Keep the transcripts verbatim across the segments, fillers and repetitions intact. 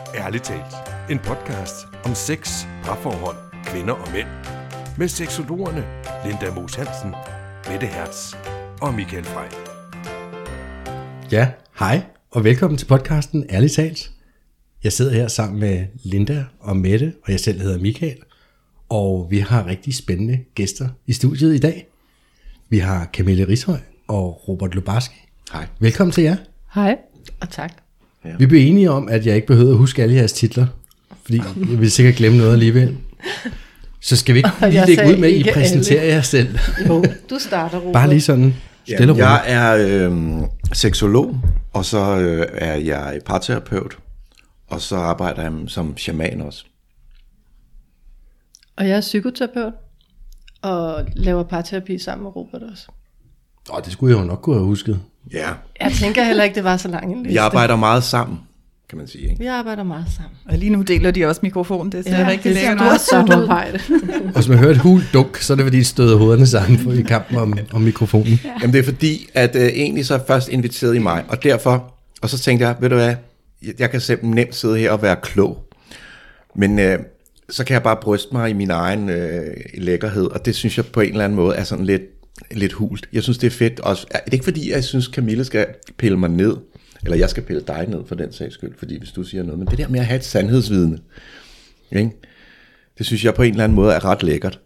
Ærligt talt. En podcast om sex, parforhold, kvinder og mænd. Med seksologerne Linda Moos Hansen, Mette Hertz og Michael Frey. Ja, hej og velkommen til podcasten Ærligt talt. Jeg sidder her sammen med Linda og Mette, og jeg selv hedder Michael. Og vi har rigtig spændende gæster i studiet i dag. Vi har Camille Rishøj og Robert Lubarski. Hej. Velkommen til jer. Hej, og tak. Ja. Vi blev enige om, at jeg ikke behøvede at huske alle jeres titler, fordi jeg vil sikkert glemme noget alligevel. Så skal vi ikke lige lægge ud med, at I præsenterer alle jer selv. Jo, du starter, Robert. Bare lige sådan stille og roligt. Jeg er øh, seksolog, og så øh, er jeg parterapeut, og så arbejder jeg som shaman også. Og jeg er psykoterapeut, og laver parterapi sammen med Robert også. Åh, det skulle jeg jo nok kunne have husket. Ja. Jeg tænker heller ikke, det var så lang en liste. Vi arbejder meget sammen, kan man sige. Ikke? Vi arbejder meget sammen. Og lige nu deler de også mikrofonen, det ser ja, rigtig det lækkert ud. Det ser meget arbejde. Og hvis man hører et hul duk, så er det fordi, I støder hovederne sammen for i kampen om, om mikrofonen. Ja. Jamen det er fordi, at øh, egentlig så først inviterede I mig, og derfor, og så tænkte jeg, ved du hvad, jeg kan simpelthen nemt sidde her og være klog. Men øh, så kan jeg bare bryste mig i min egen øh, lækkerhed, og det synes jeg på en eller anden måde er sådan lidt, lidt hult. Jeg synes, det er fedt. Også, er det ikke fordi, jeg synes, Camille skal pille mig ned, eller jeg skal pille dig ned for den sags skyld, fordi hvis du siger noget, men det der med at have et sandhedsvidne, ikke? Det synes jeg på en eller anden måde er ret lækkert.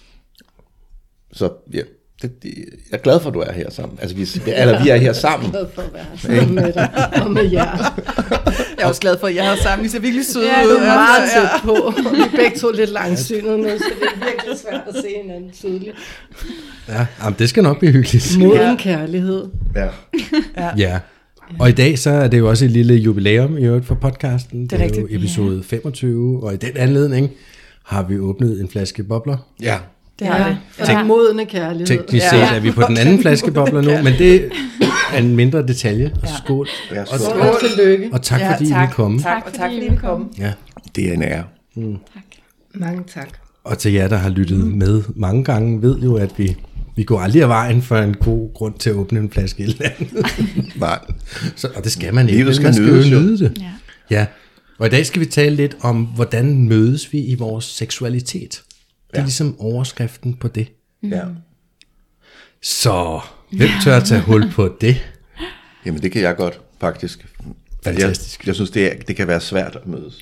Så ja, det, det, jeg er glad for, at du er her sammen. Altså, vi, eller vi er her sammen. Jeg er glad for at være her sammen med dig og med jer. Jeg er også glad for, at jeg er sammen. I ser virkelig søde ud. Ja, du er meget tæt på. Og vi er begge to lidt langsynede nu, så det er virkelig svært at se hinanden tydeligt. Ja, jamen, det skal nok blive hyggeligt. Moden kærlighed. Ja. Ja. Ja. Og i dag så er det jo også et lille jubilæum i øvrigt for podcasten. Det er, det er jo episode ja. femogtyve, og i den anledning har vi åbnet en flaske bobler. Ja. Det har ja. det. Tænk, modne kærlighed. Teknisk set ja. er vi på den anden flaske bobler nu, men det er en mindre detalje. Og skål. Ja, skål. Og, skål. Og tillykke. Og tak fordi ja, tak. I vil komme. Tak, og tak fordi I vil komme. Ja. Det er en ære. Mm. Tak. Mange tak. Og til jer, der har lyttet mm. med mange gange, ved jo, at vi, vi går aldrig af vejen for en god grund til at åbne en flaske eller andet. Nej. Så, og det skal man ikke. Livet skal man skal nydes, jo nyde det. Ja. Ja. Og i dag skal vi tale lidt om, hvordan mødes vi i vores seksualitet. Det er ja. ligesom overskriften på det. Ja. Så hvem tør at tage hul på det? Jamen det kan jeg godt, faktisk. Fantastisk. Jeg, jeg synes, det, er, det kan være svært at mødes.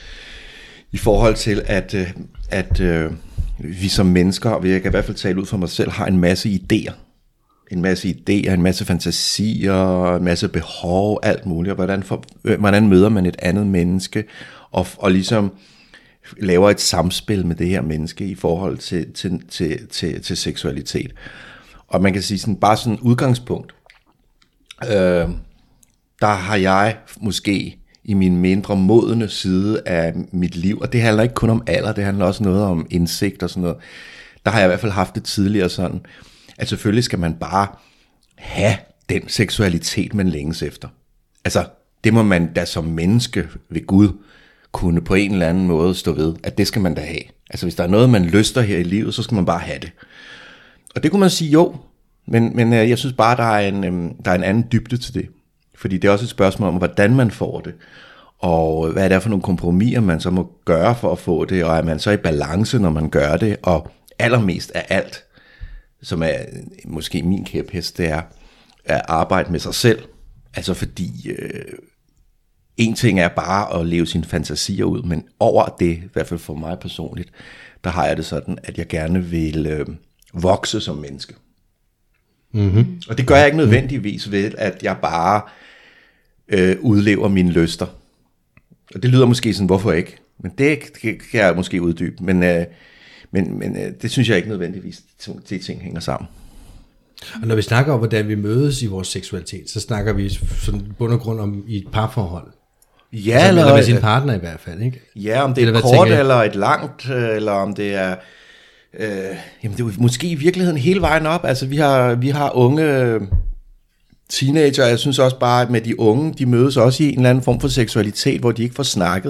I forhold til, at, at øh, vi som mennesker, og jeg kan i hvert fald tale ud for mig selv, har en masse idéer. En masse idéer, en masse fantasier, en masse behov, alt muligt. Og hvordan, for, hvordan møder man et andet menneske, og, og ligesom laver et samspil med det her menneske i forhold til, til, til, til, til seksualitet. Og man kan sige sådan, bare sådan udgangspunkt, øh, der har jeg måske i min mindre modne side af mit liv, og det handler ikke kun om alder, det handler også noget om indsigt og sådan noget, der har jeg i hvert fald haft det tidligere sådan, at selvfølgelig skal man bare have den seksualitet, man længes efter. Altså, det må man da som menneske ved Gud kunne på en eller anden måde stå ved, at det skal man da have. Altså, hvis der er noget, man lyster her i livet, så skal man bare have det. Og det kunne man sige jo, men, men jeg synes bare, der er, en, der er en anden dybde til det. Fordi det er også et spørgsmål om, hvordan man får det, og hvad er det for nogle kompromiser, man så må gøre for at få det, og er man så i balance, når man gør det, og allermest af alt, som er måske min kæphest, det er at arbejde med sig selv. Altså fordi øh, en ting er bare at leve sine fantasier ud, men over det, i hvert fald for mig personligt, der har jeg det sådan, at jeg gerne vil øh, vokse som menneske. Mm-hmm. Og det gør jeg ikke nødvendigvis ved, at jeg bare øh, udlever mine lyster. Og det lyder måske sådan, hvorfor ikke? Men det kan jeg måske uddybe. Men, øh, men, men øh, det synes jeg ikke nødvendigvis, at de ting hænger sammen. Og når vi snakker om, hvordan vi mødes i vores seksualitet, så snakker vi sådan bund og grund om i et parforhold. Ja, altså, eller, eller med sin partner i hvert fald, ikke? Ja, om det er eller kort eller et langt, eller om det er... Øh, jamen det er måske i virkeligheden hele vejen op. Altså vi har, vi har unge teenager, jeg synes også bare, at med de unge, de mødes også i en eller anden form for seksualitet, hvor de ikke får snakket.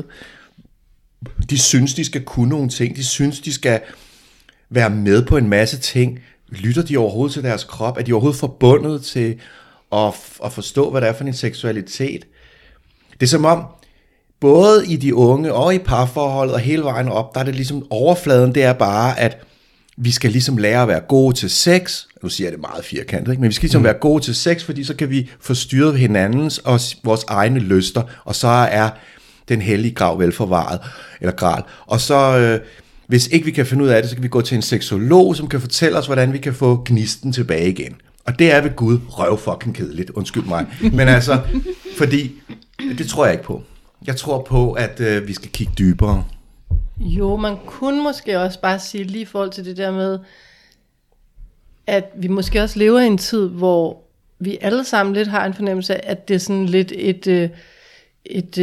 De synes, de skal kunne nogle ting. De synes, de skal være med på en masse ting. Lytter de overhovedet til deres krop? Er de overhovedet forbundet til at, at forstå, hvad det er for en seksualitet? Det er som om, både i de unge og i parforholdet og hele vejen op, der er det ligesom overfladen, det er bare, at vi skal ligesom lære at være gode til sex. Nu siger jeg det meget firkantet, ikke? Men vi skal ligesom mm. være gode til sex, fordi så kan vi få styret hinandens og vores egne lyster, og så er den hellige grav velforvaret, eller gral. Og så, øh, hvis ikke vi kan finde ud af det, så kan vi gå til en seksolog, som kan fortælle os, hvordan vi kan få gnisten tilbage igen. Og det er ved Gud røv fucking kedeligt, undskyld mig. Men altså, fordi, det tror jeg ikke på. Jeg tror på, at øh, vi skal kigge dybere. Jo, man kunne måske også bare sige lige i forhold til det der med, at vi måske også lever i en tid, hvor vi alle sammen lidt har en fornemmelse af, at det er sådan lidt et, et, et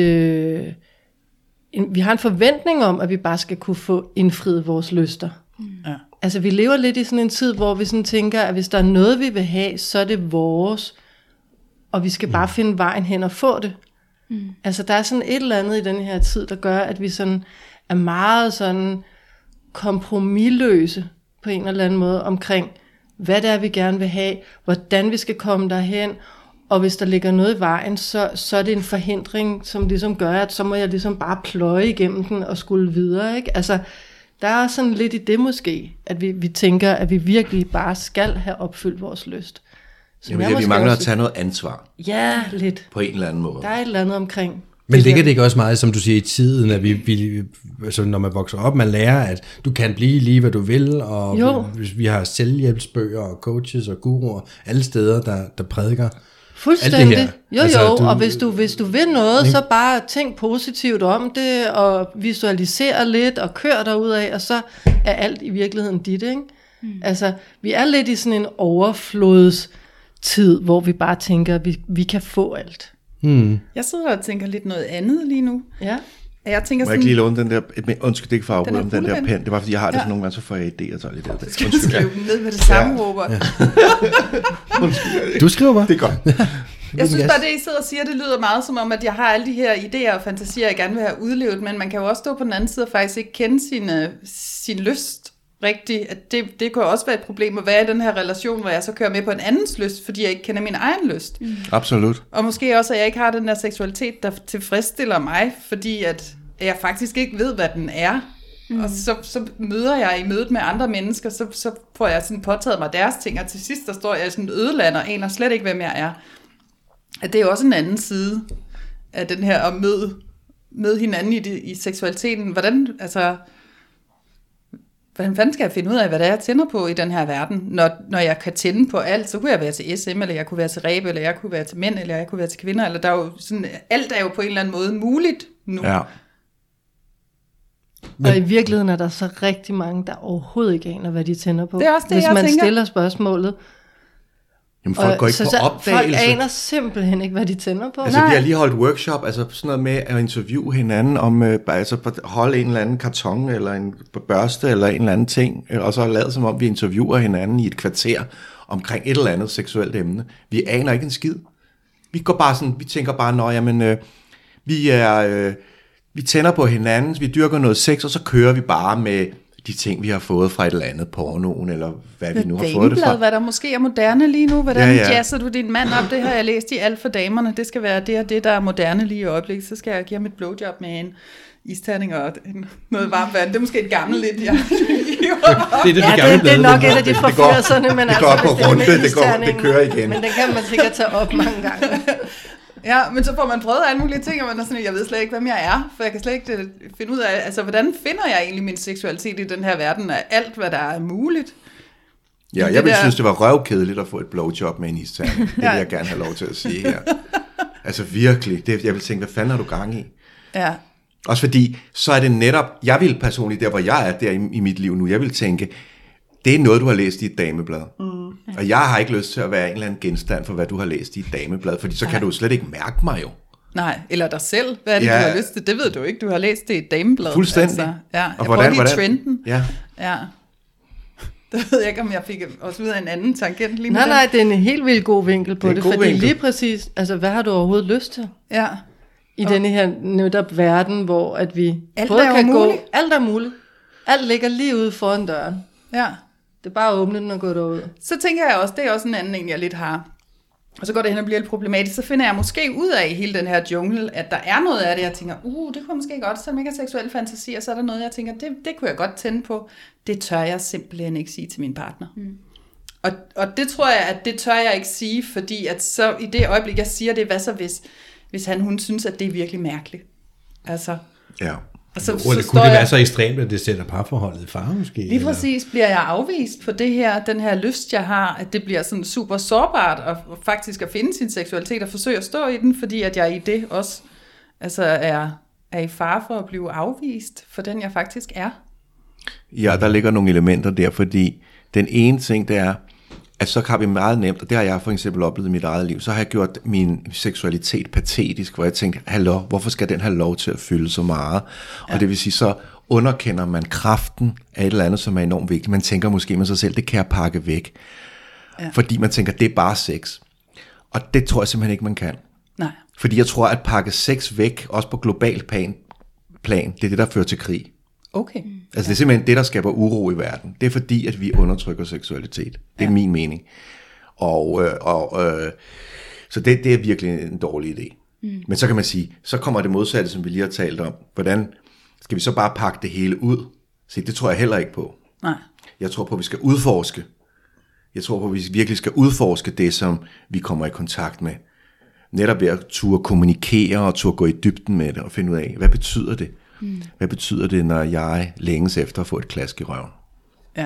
en, vi har en forventning om, at vi bare skal kunne få indfriet vores lyster. Ja. Altså vi lever lidt i sådan en tid, hvor vi sådan tænker, at hvis der er noget, vi vil have, så er det vores, og vi skal bare mm. finde vejen hen og få det. Mm. Altså der er sådan et eller andet i den her tid, der gør, at vi sådan er meget sådan kompromisløse på en eller anden måde omkring, hvad det er, vi gerne vil have, hvordan vi skal komme derhen, og hvis der ligger noget i vejen, så, så er det en forhindring, som ligesom gør, at så må jeg ligesom bare pløje igennem den og skulle videre, ikke? Altså, der er sådan lidt i det måske, at vi, vi tænker, at vi virkelig bare skal have opfyldt vores lyst. Så Jamen, vi mangler også at tage noget ansvar. Ja, lidt. På en eller anden måde. Der er et eller andet omkring. Men ligger det ikke også meget, som du siger, i tiden, at vi, vi altså når man vokser op, man lærer, at du kan blive lige, hvad du vil, og vi, vi har selvhjælpsbøger og coaches og guruer, alle steder, der, der prædiker. Fuldstændig. Jo, altså, jo, du, og hvis du, hvis du vil noget, så bare tænk positivt om det, og visualisere lidt, og kør derudad, og så er alt i virkeligheden dit, ikke? Mm. Altså, vi er lidt i sådan en overflodstid, hvor vi bare tænker, at vi, vi kan få alt. Hmm. Jeg sidder og tænker lidt noget andet lige nu. Ja. Jeg tænker Må jeg ikke lige låne den der, undskyld, det er ikke for at afbryde om den der pen, det var fordi jeg har det ja. sådan nogle gange, så får jeg idéer, så lidt af det. Skal du skrive dem ned med det samme, ja. Robert? Ja. Du skriver bare. Det er godt. Jeg synes bare, det I sidder og siger, det lyder meget som om, at jeg har alle de her idéer og fantasier, jeg gerne vil have udlevet, men man kan jo også stå på den anden side og faktisk ikke kende sin, sin lyst rigtigt. At det, det kan også være et problem at være i den her relation, hvor jeg så kører med på en andens lyst, fordi jeg ikke kender min egen lyst. Mm. Absolut. Og måske også, at jeg ikke har den der seksualitet, der tilfredsstiller mig, fordi at jeg faktisk ikke ved, hvad den er. Mm. Og så, så møder jeg i mødet med andre mennesker, så, så får jeg sådan påtaget mig deres ting, og til sidst der står jeg sådan ødelander, og aner slet ikke, hvem jeg er. At det er også en anden side af den her at møde, møde hinanden i, det, i seksualiteten. Hvordan, altså, hvordan fanden skal jeg finde ud af, hvad det er, jeg tænder på i den her verden? Når, når jeg kan tænde på alt, så kunne jeg være til S M, eller jeg kunne være til ræbe, eller jeg kunne være til mænd, eller jeg kunne være til kvinder, eller der er jo sådan, alt er jo på en eller anden måde muligt nu. Ja. Men, og i virkeligheden er der så rigtig mange, der overhovedet ikke aner, hvad de tænder på. Det er også det, hvis jeg man tænker. stiller spørgsmålet. Jamen folk går ikke så, på så opdagelse. Folk aner simpelthen ikke, hvad de tænder på. Altså Nej. Vi har lige holdt workshop, altså sådan noget med at interviewe hinanden om, øh, altså holde en eller anden karton, eller en børste, eller en eller anden ting, og så lavet som om vi interviewer hinanden i et kvarter omkring et eller andet seksuelt emne. Vi aner ikke en skid. Vi går bare sådan, vi tænker bare, nå jamen, øh, vi er, øh, vi tænder på hinanden, vi dyrker noget sex, og så kører vi bare med de ting, vi har fået fra et eller andet pornoen, eller hvad vi nu har fået det fra. Hvad der måske er moderne lige nu. Hvordan ja, ja. jazzer du din mand op? Det har jeg læst i Alt for damerne. Det skal være det og det, der er moderne lige i øjeblikket. Så skal jeg give ham et blowjob med en isterning og en, noget varmt vand. Det er måske et gammelt lidt, ja. det er det, ja, gamle det, det er nok et af de fra firserne, men det altså, går på hvis runde, det, det, går, det kører igen. Men den kan man sikkert tage op mange gange. Ja, men så får man prøvet alle mulige ting, og man er sådan, jeg ved slet ikke, hvem jeg er, for jeg kan slet ikke finde ud af, altså, hvordan finder jeg egentlig min seksualitet i den her verden, af alt, hvad der er muligt? Ja, jeg ville der... synes, det var røvkedeligt at få et blowjob med en isterning. Det vil ja. jeg gerne have lov til at sige her. Altså virkelig, det, jeg vil tænke, hvad fanden har du gang i? Ja. Også fordi, så er det netop, jeg vil personligt, der hvor jeg er der i, i mit liv nu, jeg vil tænke, det er noget, du har læst i et dameblad. Mm. Og jeg har ikke lyst til at være en eller anden genstand for, hvad du har læst i et dameblad, fordi så Nej. kan du slet ikke mærke mig jo. Nej, eller dig selv. Hvad er det, ja. du har lyst til? Det ved du ikke. Du har læst det i et dameblad. Fuldstændig. Altså, ja. Jeg og hvordan, prøver lige hvordan? trenden. Ja. Ja. Det ved jeg ikke, om jeg fik også ud af en anden tangent lige med Nej, den. nej, det er en helt vildt god vinkel på det, det fordi vinkel. lige præcis, altså hvad har du overhovedet lyst til? Ja. I denne her netop verden, hvor at vi alt både er kan muligt. gå, alt er muligt. Alt ligger lige ude foran døren. Ja. Det er bare at åbne den og gå derud. Så tænker jeg også, det er også en anden en, jeg lidt har. og så går det hen og bliver lidt problematisk, så finder jeg måske ud af i hele den her jungle, at der er noget af det, jeg tænker, uh, det kunne jeg måske godt, selvom jeg ikke har seksuelle fantasier, så er der noget, jeg tænker, det, det kunne jeg godt tænde på. Det tør jeg simpelthen ikke sige til min partner. Mm. Og, og det tror jeg, at det tør jeg ikke sige, fordi at så i det øjeblik, jeg siger det, hvad så hvis, hvis han, hun synes, at det er virkelig mærkeligt. Altså... Ja. Og så, så kunne det være jeg, så ekstremt, at det sætter parforholdet i fare måske? Lige eller? Præcis bliver jeg afvist på det her, den her lyst, jeg har, at det bliver sådan super sårbart, og, og faktisk at finde sin seksualitet og forsøge at stå i den, fordi at jeg i det også altså er, er i fare for at blive afvist for den, jeg faktisk er. Ja, der ligger nogle elementer der, fordi den ene ting, det er, at så kan vi meget nemt, og det har jeg for eksempel oplevet i mit eget liv, så har jeg gjort min seksualitet patetisk, hvor jeg tænkte, hallo, hvorfor skal den have lov til at fylde så meget? Ja. Og det vil sige, så underkender man kraften af et eller andet, som er enormt vigtigt. Man tænker måske med sig selv, det kan jeg pakke væk. Ja. Fordi man tænker, det er bare sex. Og det tror jeg simpelthen ikke, man kan. Nej. Fordi jeg tror, at pakke sex væk, også på global plan, plan det er det, der fører til krig. Okay. Altså det er simpelthen det, der skaber uro i verden. Det er fordi, at vi undertrykker seksualitet. Det er ja. min mening. Og, øh, og øh, så det, det er virkelig en dårlig idé. Mm. Men så kan man sige, så kommer det modsatte, som vi lige har talt om. Hvordan skal vi så bare pakke det hele ud? Så det tror jeg heller ikke på. Nej. Jeg tror på, at vi skal udforske. Jeg tror på, at vi virkelig skal udforske det, som vi kommer i kontakt med. Netop ved at turde kommunikere og turde gå i dybden med det og finde ud af, hvad betyder det? Mm. Hvad betyder det, når jeg længes efter at få et klask i røven? Ja.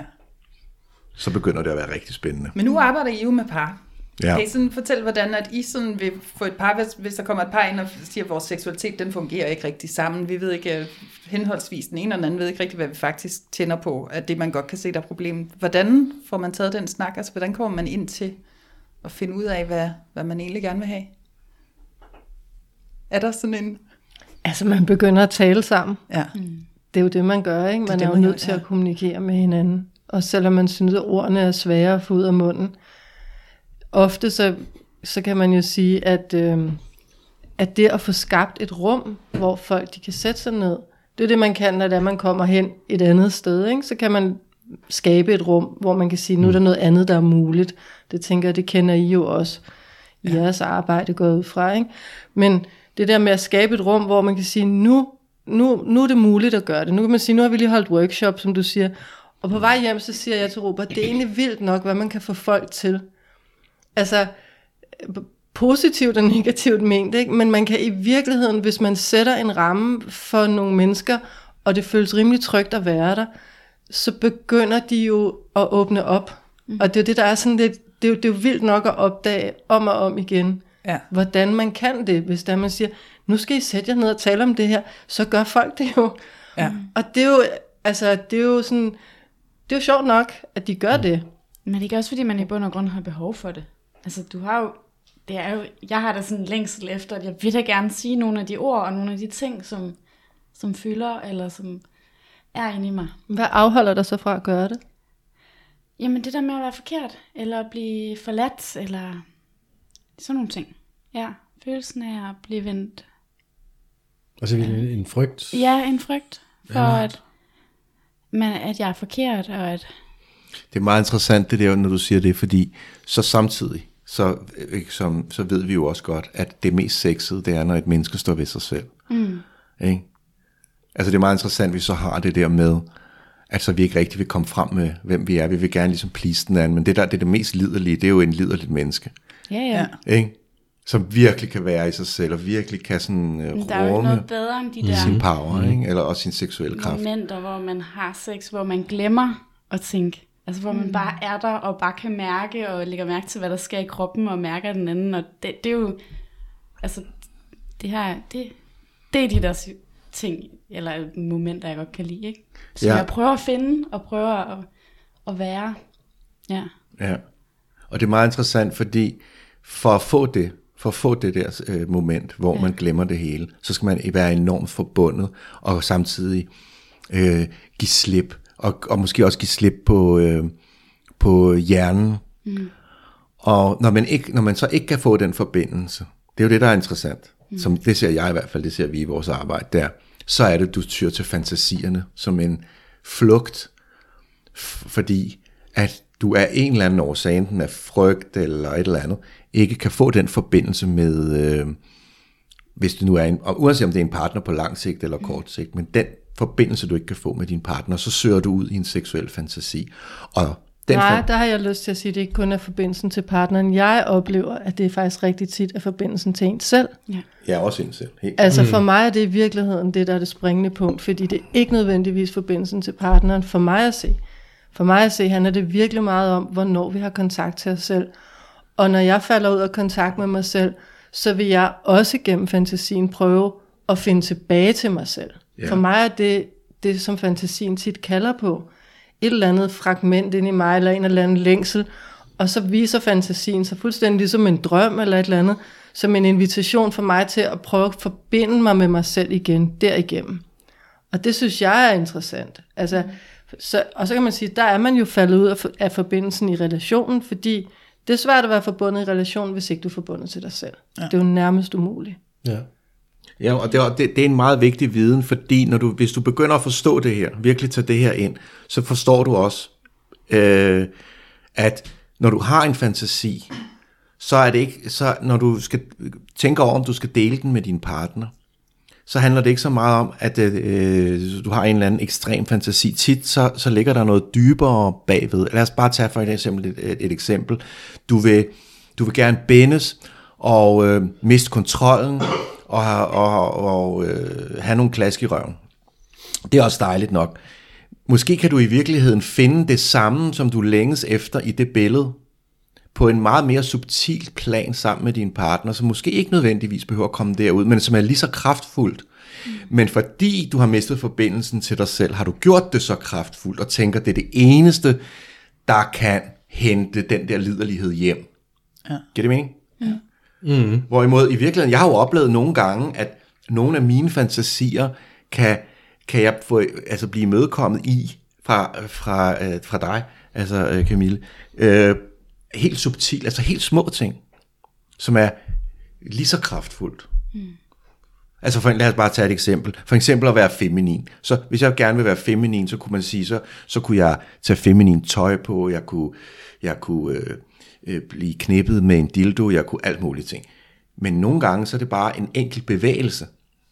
Så begynder det at være rigtig spændende. Men nu arbejder I jo med par. Ja. Kan I sådan fortælle, hvordan at I sådan vil få et par, hvis, hvis der kommer et par ind og siger, at vores seksualitet, den fungerer ikke rigtig sammen. Vi ved ikke, henholdsvis den ene og den anden ved ikke rigtig, hvad vi faktisk tænder på, at det man godt kan se, der er problemet. Hvordan får man taget den snak? Altså, hvordan kommer man ind til at finde ud af, hvad, hvad man egentlig gerne vil have? Er der sådan en... Altså, man begynder at tale sammen. Ja. Det er jo det, man gør, ikke? Man er, det, er jo nødt til at kommunikere med hinanden. Og selvom man synes, at ordene er svære at få ud af munden. Ofte så, så kan man jo sige, at, øh, at det at få skabt et rum, hvor folk de kan sætte sig ned, det er det, man kan, når det er, man kommer hen et andet sted. Ikke? Så kan man skabe et rum, hvor man kan sige, nu er der noget andet, der er muligt. Det tænker jeg, det kender I jo også i ja. jeres arbejde gået ud fra. Ikke? Men det der med at skabe et rum, hvor man kan sige, nu, nu, nu er det muligt at gøre det. Nu kan man sige, nu har vi lige holdt workshop, som du siger. Og på vej hjem, så siger jeg til Robert, det er egentlig vildt nok, hvad man kan få folk til. Altså, positivt og negativt ment, ikke? Men man kan i virkeligheden, hvis man sætter en ramme for nogle mennesker, og det føles rimelig trygt at være der, så begynder de jo at åbne op. Mm. Og det er det, der er sådan lidt, det er jo, det er jo vildt nok at opdage om og om igen, ja. hvordan man kan det, hvis der man siger, nu skal I sætte jer ned og tale om det her, så gør folk det jo. Ja. Og det er jo, altså, det er jo sådan, det er jo sjovt nok, at de gør det. Men det er ikke også, fordi man i bund og grund har behov for det. Altså, du har jo, det er jo, jeg har da sådan en længsel efter, at jeg vil da gerne sige nogle af de ord, og nogle af de ting, som, som fylder, eller som er inde i mig. Hvad afholder dig så fra at gøre det? Jamen, det der med at være forkert, eller at blive forladt, eller sådan nogle ting. Ja, følelsen af at blive vendt. Altså en, en frygt? Ja, en frygt for, ja. at, man, at jeg er forkert, og at... Det er meget interessant det der, når du siger det, fordi så samtidig, så, ikke, som, så ved vi jo også godt, at det mest sexede, det er, når et menneske står ved sig selv. Mm. Ikke? Altså det er meget interessant, at vi så har det der med, at så vi ikke rigtig vil komme frem med, hvem vi er. Vi vil gerne ligesom please den anden, men det der, det er det mest liderlige, det er jo en liderligt menneske. Ja, ja. Ikke? Som virkelig kan være i sig selv, og virkelig kan sådan uh, rumme der er jo noget bedre end de der sin power, mm. ikke? Eller også sin seksuelle kraft. Momenter, hvor man har sex, hvor man glemmer at tænke. Altså hvor man mm. bare er der, og bare kan mærke, og lægger mærke til, hvad der sker i kroppen, og mærker den anden. Og det, det er jo, altså, det her, det, det er de der ting, eller momenter, jeg godt kan lide, ikke? Så ja. jeg prøver at finde, og prøver at, at være, ja. Ja, og det er meget interessant, fordi for at få det, for at få det der øh, moment, hvor ja. man glemmer det hele, så skal man være enormt forbundet, og samtidig øh, give slip, og, og måske også give slip på, øh, på hjernen. Mm. Og når man, ikke, når man så ikke kan få den forbindelse, det er jo det, der er interessant, mm. som det ser jeg i hvert fald, det ser vi i vores arbejde der, så er det, du tyr til fantasierne som en flugt, f- fordi at du af en eller anden årsag, enten af frygt eller et eller andet, ikke kan få den forbindelse med, øh, hvis det nu er en, og uanset om det er en partner på lang sigt eller kort sigt, men den forbindelse, du ikke kan få med din partner, så søger du ud i en seksuel fantasi. Og den Nej, for... der har jeg lyst til at sige, at det ikke kun er forbindelsen til partneren. Jeg oplever, at det er faktisk rigtig tit er forbindelsen til en selv. Ja. Ja, også en selv. Helt. Altså for mig er det i virkeligheden det, der er det springende punkt, fordi det er ikke nødvendigvis forbindelsen til partneren. For mig at se, for mig at se, handler det virkelig meget om, hvornår vi har kontakt til os selv. Og når jeg falder ud af kontakt med mig selv, så vil jeg også gennem fantasien prøve at finde tilbage til mig selv. Ja. For mig er det det, som fantasien tit kalder på. Et eller andet fragment ind i mig, eller en eller anden længsel, og så viser fantasien sig fuldstændig ligesom en drøm eller et eller andet, som en invitation for mig til at prøve at forbinde mig med mig selv igen derigennem. Og det synes jeg er interessant. Altså, så, og så kan man sige, der er man jo faldet ud af, af forbindelsen i relationen, fordi det er svært at være forbundet i relationen, hvis ikke du er forbundet til dig selv. Ja. Det er jo nærmest umuligt. Ja. Ja, og det er, det, det er en meget vigtig viden, fordi når du, hvis du begynder at forstå det her, virkelig tage det her ind, så forstår du også, øh, at når du har en fantasi, så er det ikke, så når du skal tænke over, om du skal dele den med din partner, så handler det ikke så meget om, at øh, du har en eller anden ekstrem fantasi. Tit så, så ligger der noget dybere bagved. Lad os bare tage for et eksempel et, et, et eksempel. Du vil, du vil gerne bindes og øh, miste kontrollen og, og, og øh, have nogle klask i røven. Det er også dejligt nok. Måske kan du i virkeligheden finde det samme, som du længes efter i det billede, på en meget mere subtil plan sammen med din partner, som måske ikke nødvendigvis behøver at komme derud, men som er lige så kraftfuldt. Mm. Men fordi du har mistet forbindelsen til dig selv, har du gjort det så kraftfuldt, og tænker, det er det eneste, der kan hente den der liderlighed hjem. Ja. Giver det mening? Ja. Mm. Hvorimod i virkeligheden, jeg har jo oplevet nogle gange, at nogle af mine fantasier kan, kan jeg få, altså blive imødekommet i fra, fra, øh, fra dig, altså øh, Camille, øh, helt subtil, altså helt små ting, som er lige så kraftfuldt. Mm. Altså for, lad os bare tage et eksempel. For eksempel at være feminin. Så hvis jeg gerne vil være feminin, så kunne man sige, så, så kunne jeg tage feminin tøj på, jeg kunne, jeg kunne øh, øh, blive knippet med en dildo, jeg kunne alt muligt ting. Men nogle gange, så er det bare en enkelt bevægelse.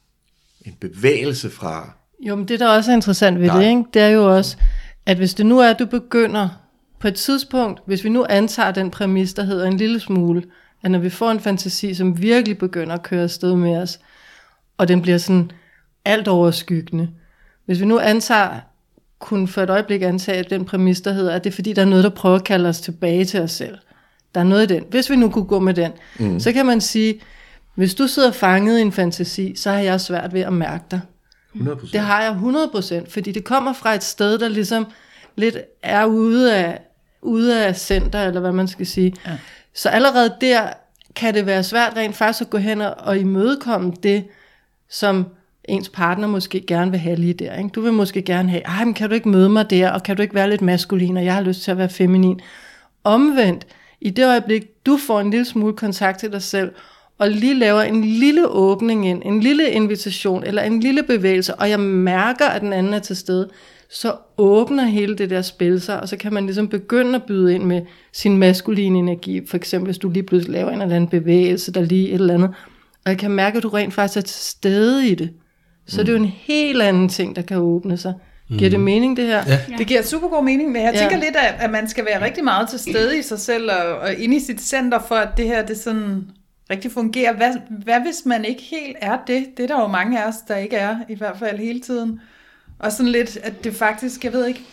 En bevægelse fra... Jo, men det der også er interessant ved Nej. det, ikke? Det er jo også, at hvis det nu er, at du begynder på et tidspunkt, hvis vi nu antager den præmis, der hedder en lille smule, at når vi får en fantasi, som virkelig begynder at køre afsted med os, og den bliver sådan alt overskyggende. Hvis vi nu antager, kun for et øjeblik antage den præmis, der hedder, at det er fordi, der er noget, der prøver at kalde os tilbage til os selv. Der er noget i den. Hvis vi nu kunne gå med den, mm. så kan man sige, hvis du sidder fanget i en fantasi, så har jeg svært ved at mærke dig. hundrede procent. Det har jeg hundrede procent, fordi det kommer fra et sted, der ligesom lidt er ude af, ude af center, eller hvad man skal sige. Ja. Så allerede der kan det være svært rent faktisk at gå hen og imødekomme det, som ens partner måske gerne vil have lige der. Ikke? Du vil måske gerne have, ej, men kan du ikke møde mig der, og kan du ikke være lidt maskulin, og jeg har lyst til at være feminin. Omvendt, i det øjeblik, du får en lille smule kontakt til dig selv, og lige laver en lille åbning ind, en lille invitation, eller en lille bevægelse, og jeg mærker, at den anden er til stede, så åbner hele det der spil sig, og så kan man ligesom begynde at byde ind med sin maskuline energi. For eksempel, hvis du lige pludselig laver en eller anden bevægelse, der lige et eller andet, og jeg kan mærke, at du rent faktisk er til stede i det. Så mm. det er jo en helt anden ting, der kan åbne sig. Giver det mening, det her? Ja. Det giver super god mening, men jeg tænker ja. lidt, at, at man skal være rigtig meget til stede i sig selv, og, og inde i sit center, for at det her, det sådan rigtig fungerer. Hvad, hvad hvis man ikke helt er det? Det er der jo mange af os, der ikke er, i hvert fald hele tiden. Og sådan lidt, at det faktisk, jeg ved ikke,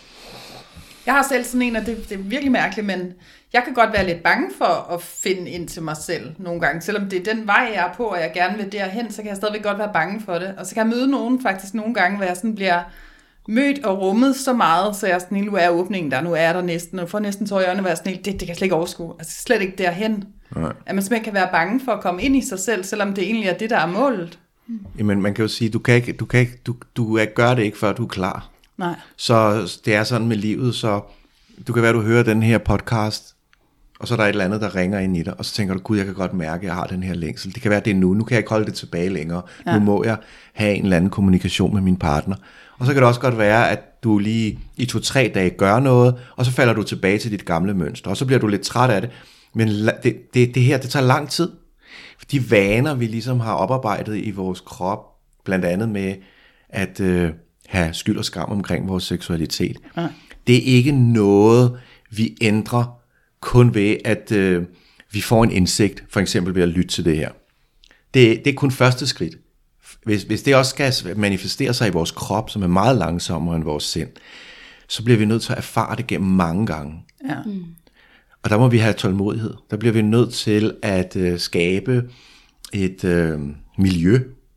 jeg har selv sådan en, og det, det er virkelig mærkeligt, men jeg kan godt være lidt bange for at finde ind til mig selv nogle gange. Selvom det er den vej, jeg er på, og jeg gerne vil derhen, så kan jeg stadigvæk godt være bange for det. Og så kan jeg møde nogen faktisk nogle gange, hvor jeg sådan bliver mødt og rummet så meget, så jeg sådan, nu er åbningen der, nu er der næsten, og får næsten tår i øjnene, hvor jeg sådan, det, det kan jeg slet ikke overskue. Altså slet ikke derhen. Nej. At man simpelthen kan være bange for at komme ind i sig selv, selvom det egentlig er det, der er målet. Jamen, man kan jo sige, du kan ikke, du kan ikke, du, du gør det ikke, før du er klar. Nej. Så det er sådan med livet, så du kan være, du hører den her podcast, og så er der et eller andet, der ringer ind i dig, og så tænker du, gud, jeg kan godt mærke, at jeg har den her længsel. Det kan være, det er nu. Nu kan jeg ikke holde det tilbage længere. Ja. Nu må jeg have en eller anden kommunikation med min partner. Og så kan det også godt være, at du lige i to-tre dage gør noget, og så falder du tilbage til dit gamle mønster, og så bliver du lidt træt af det. Men det, det, det her, det tager lang tid. De vaner, vi ligesom har oparbejdet i vores krop, blandt andet med at øh, have skyld og skam omkring vores seksualitet, ja. Det er ikke noget, vi ændrer kun ved, at øh, vi får en indsigt, for eksempel ved at lytte til det her. Det, det er kun første skridt. Hvis, hvis det også skal manifestere sig i vores krop, som er meget langsommere end vores sind, så bliver vi nødt til at erfare det gennem mange gange. Ja. Mm. Og der må vi have tålmodighed. Der bliver vi nødt til at øh, skabe et øh, miljø,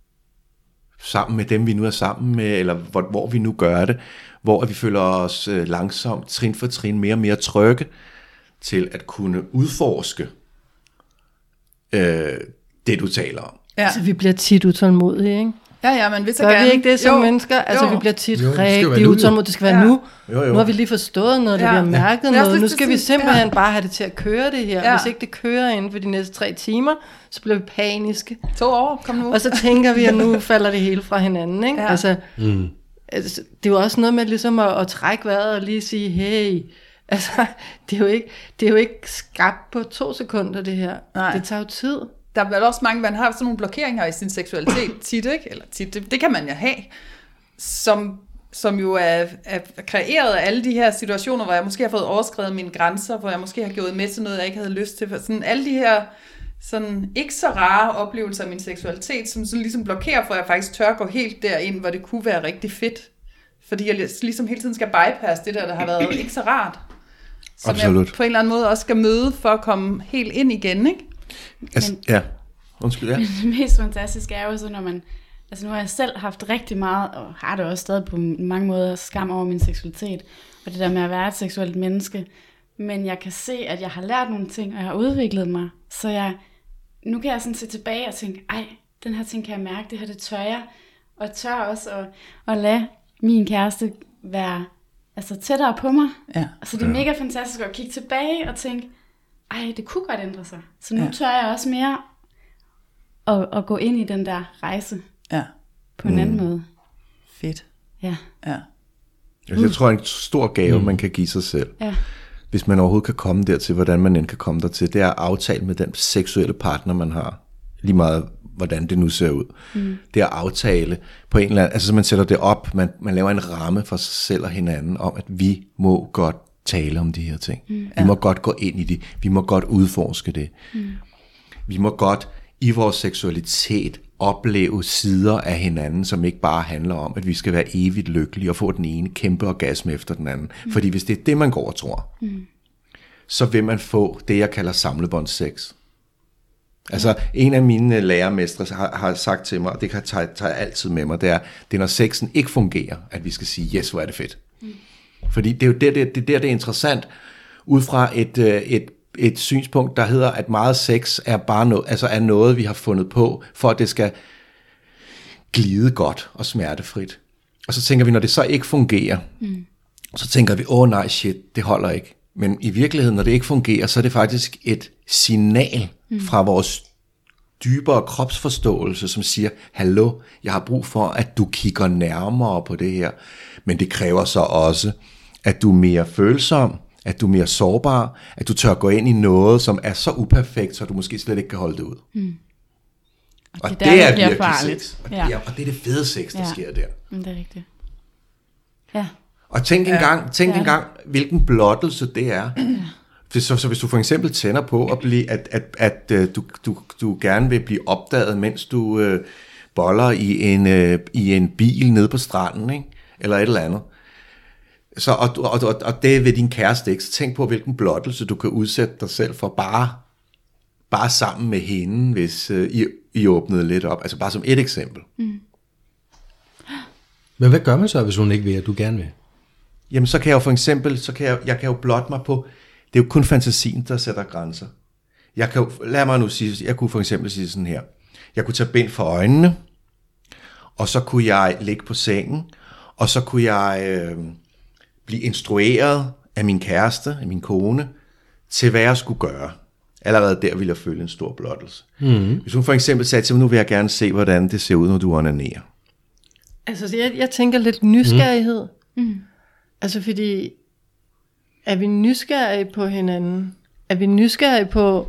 sammen med dem, vi nu er sammen med, eller hvor, hvor vi nu gør det, hvor vi føler os øh, langsomt, trin for trin, mere og mere trygge, til at kunne udforske øh, det, du taler om. Ja. Altså, vi bliver tit utålmodige, ikke? Ja, ja, men hvis jeg Gør gerne... vi ikke det som jo, mennesker? Altså, jo. vi bliver tit Jo, det skal rigtig være nu, utålmodige. Det skal være ja. nu. Jo, jo. Nu har vi lige forstået noget, ja. Vi har mærket Ja. noget. Nu Ja. skal vi simpelthen ja. bare have det til at køre det her. Ja. Hvis ikke det kører inden for de næste tre timer, så bliver vi paniske. To år, kom nu. Og så tænker vi, at nu falder det hele fra hinanden, ikke? Ja. Altså, Mm. altså, det er jo også noget med ligesom at, at trække vejret og lige sige, hey, altså, det er jo ikke, det er jo ikke skabt på to sekunder, det her. Nej. Det tager jo tid. Der er vel også mange, man har sådan nogle blokeringer i sin seksualitet tit, ikke? Eller tit, det, det kan man jo have, som, som jo er, er kreeret af alle de her situationer, hvor jeg måske har fået overskrevet mine grænser, hvor jeg måske har gjort med til noget, jeg ikke havde lyst til. Sådan alle de her sådan ikke så rare oplevelser af min seksualitet, som så ligesom blokerer for, at jeg faktisk tør gå helt derind, hvor det kunne være rigtig fedt. Fordi jeg ligesom hele tiden skal bypasse det der, der har været ikke så rart. Som Absolut. jeg på en eller anden måde også skal møde for at komme helt ind igen, ikke? Altså, Men- ja, undskyld, ja. Men det mest fantastiske er jo så, når man... Altså nu har jeg selv haft rigtig meget, og har det også stadig på mange måder, skam over min seksualitet, og det der med at være et seksuelt menneske. Men jeg kan se, at jeg har lært nogle ting, og jeg har udviklet mig. Så jeg, nu kan jeg sådan se tilbage og tænke, ej, den her ting kan jeg mærke, det her det tør jeg. Og tør også at, at lade min kæreste være altså, tættere på mig. Ja. Så det er mega fantastisk at kigge tilbage og tænke, ej, det kunne godt ændre sig. Så nu Ja. tør jeg også mere at, at gå ind i den der rejse Ja, på en anden måde. fedt. Ja, Ja. Altså, jeg tror, en stor gave, man kan give sig selv, ja, hvis man overhovedet kan komme dertil, hvordan man end kan komme dertil, det er at aftale med den seksuelle partner, man har, lige meget hvordan det nu ser ud. Mm. Det er at aftale på en eller anden, altså så man sætter det op, man, man laver en ramme for sig selv og hinanden, om at vi må godt tale om de her ting. Mm. Vi ja. må godt gå ind i det, vi må godt udforske det. Mm. Vi må godt i vores seksualitet opleve sider af hinanden, som ikke bare handler om, at vi skal være evigt lykkelige og få den ene kæmpe orgasme efter den anden. Mm. Fordi hvis det er det, man går og tror, mm. så vil man få det, jeg kalder samlebåndssex. Altså, en af mine lærermestre har, har sagt til mig, og det kan jeg tage altid med mig, det er, det er, når sexen ikke fungerer, at vi skal sige, yes, hvor er det fedt. Mm. Fordi det er jo der, det, det, der, det er interessant, ud fra et, et, et synspunkt, der hedder, at meget sex er bare noget, altså er noget, vi har fundet på, for at det skal glide godt og smertefrit. Og så tænker vi, når det så ikke fungerer, mm. så tænker vi, åh oh, nej, shit, det holder ikke. Men i virkeligheden, når det ikke fungerer, så er det faktisk et signal mm. fra vores dybere kropsforståelse, som siger, hallo, jeg har brug for, at du kigger nærmere på det her. Men det kræver så også, at du er mere følsom, at du er mere sårbar, at du tør gå ind i noget, som er så uperfekt, så du måske slet ikke kan holde det ud. Mm. Og, og det, der, det er bliver virkelig farligt. sex. Og, Ja. ja, og det er det fede sex, der Ja. sker der. mm, det er rigtigt. Ja, Og tænk Ja. engang, tænk Ja. engang, hvilken blottelse det er. Ja. Så, så hvis du for eksempel tænder på, at, blive, at, at, at, at du, du, du gerne vil blive opdaget, mens du øh, boller i en, øh, i en bil nede på stranden, ikke? Eller et eller andet. Så, og, og, og, og det er ved din kæreste, ikke? Så tænk på, hvilken blottelse du kan udsætte dig selv for, bare, bare sammen med hende, hvis øh, I, I åbnede lidt op. Altså bare som et eksempel. Mm. Men hvad gør man så, hvis hun ikke vil, at du gerne vil? Jamen så kan jeg jo for eksempel, så kan jeg, jeg kan jo blotte mig på, det er jo kun fantasien, der sætter grænser. Jeg kan jo, lad mig nu sige, jeg kunne for eksempel sige sådan her, jeg kunne tage bind for øjnene, og så kunne jeg ligge på sengen, og så kunne jeg øh, blive instrueret af min kæreste, af min kone, til hvad jeg skulle gøre. Allerede der ville jeg føle en stor blottelse. Mm. Hvis hun for eksempel sagde til mig, nu vil jeg gerne se, hvordan det ser ud, når du onanerer. Altså, jeg, jeg tænker lidt nysgerrighed. Mm. Altså, fordi er vi nysgerrige på hinanden? Er vi nysgerrige på,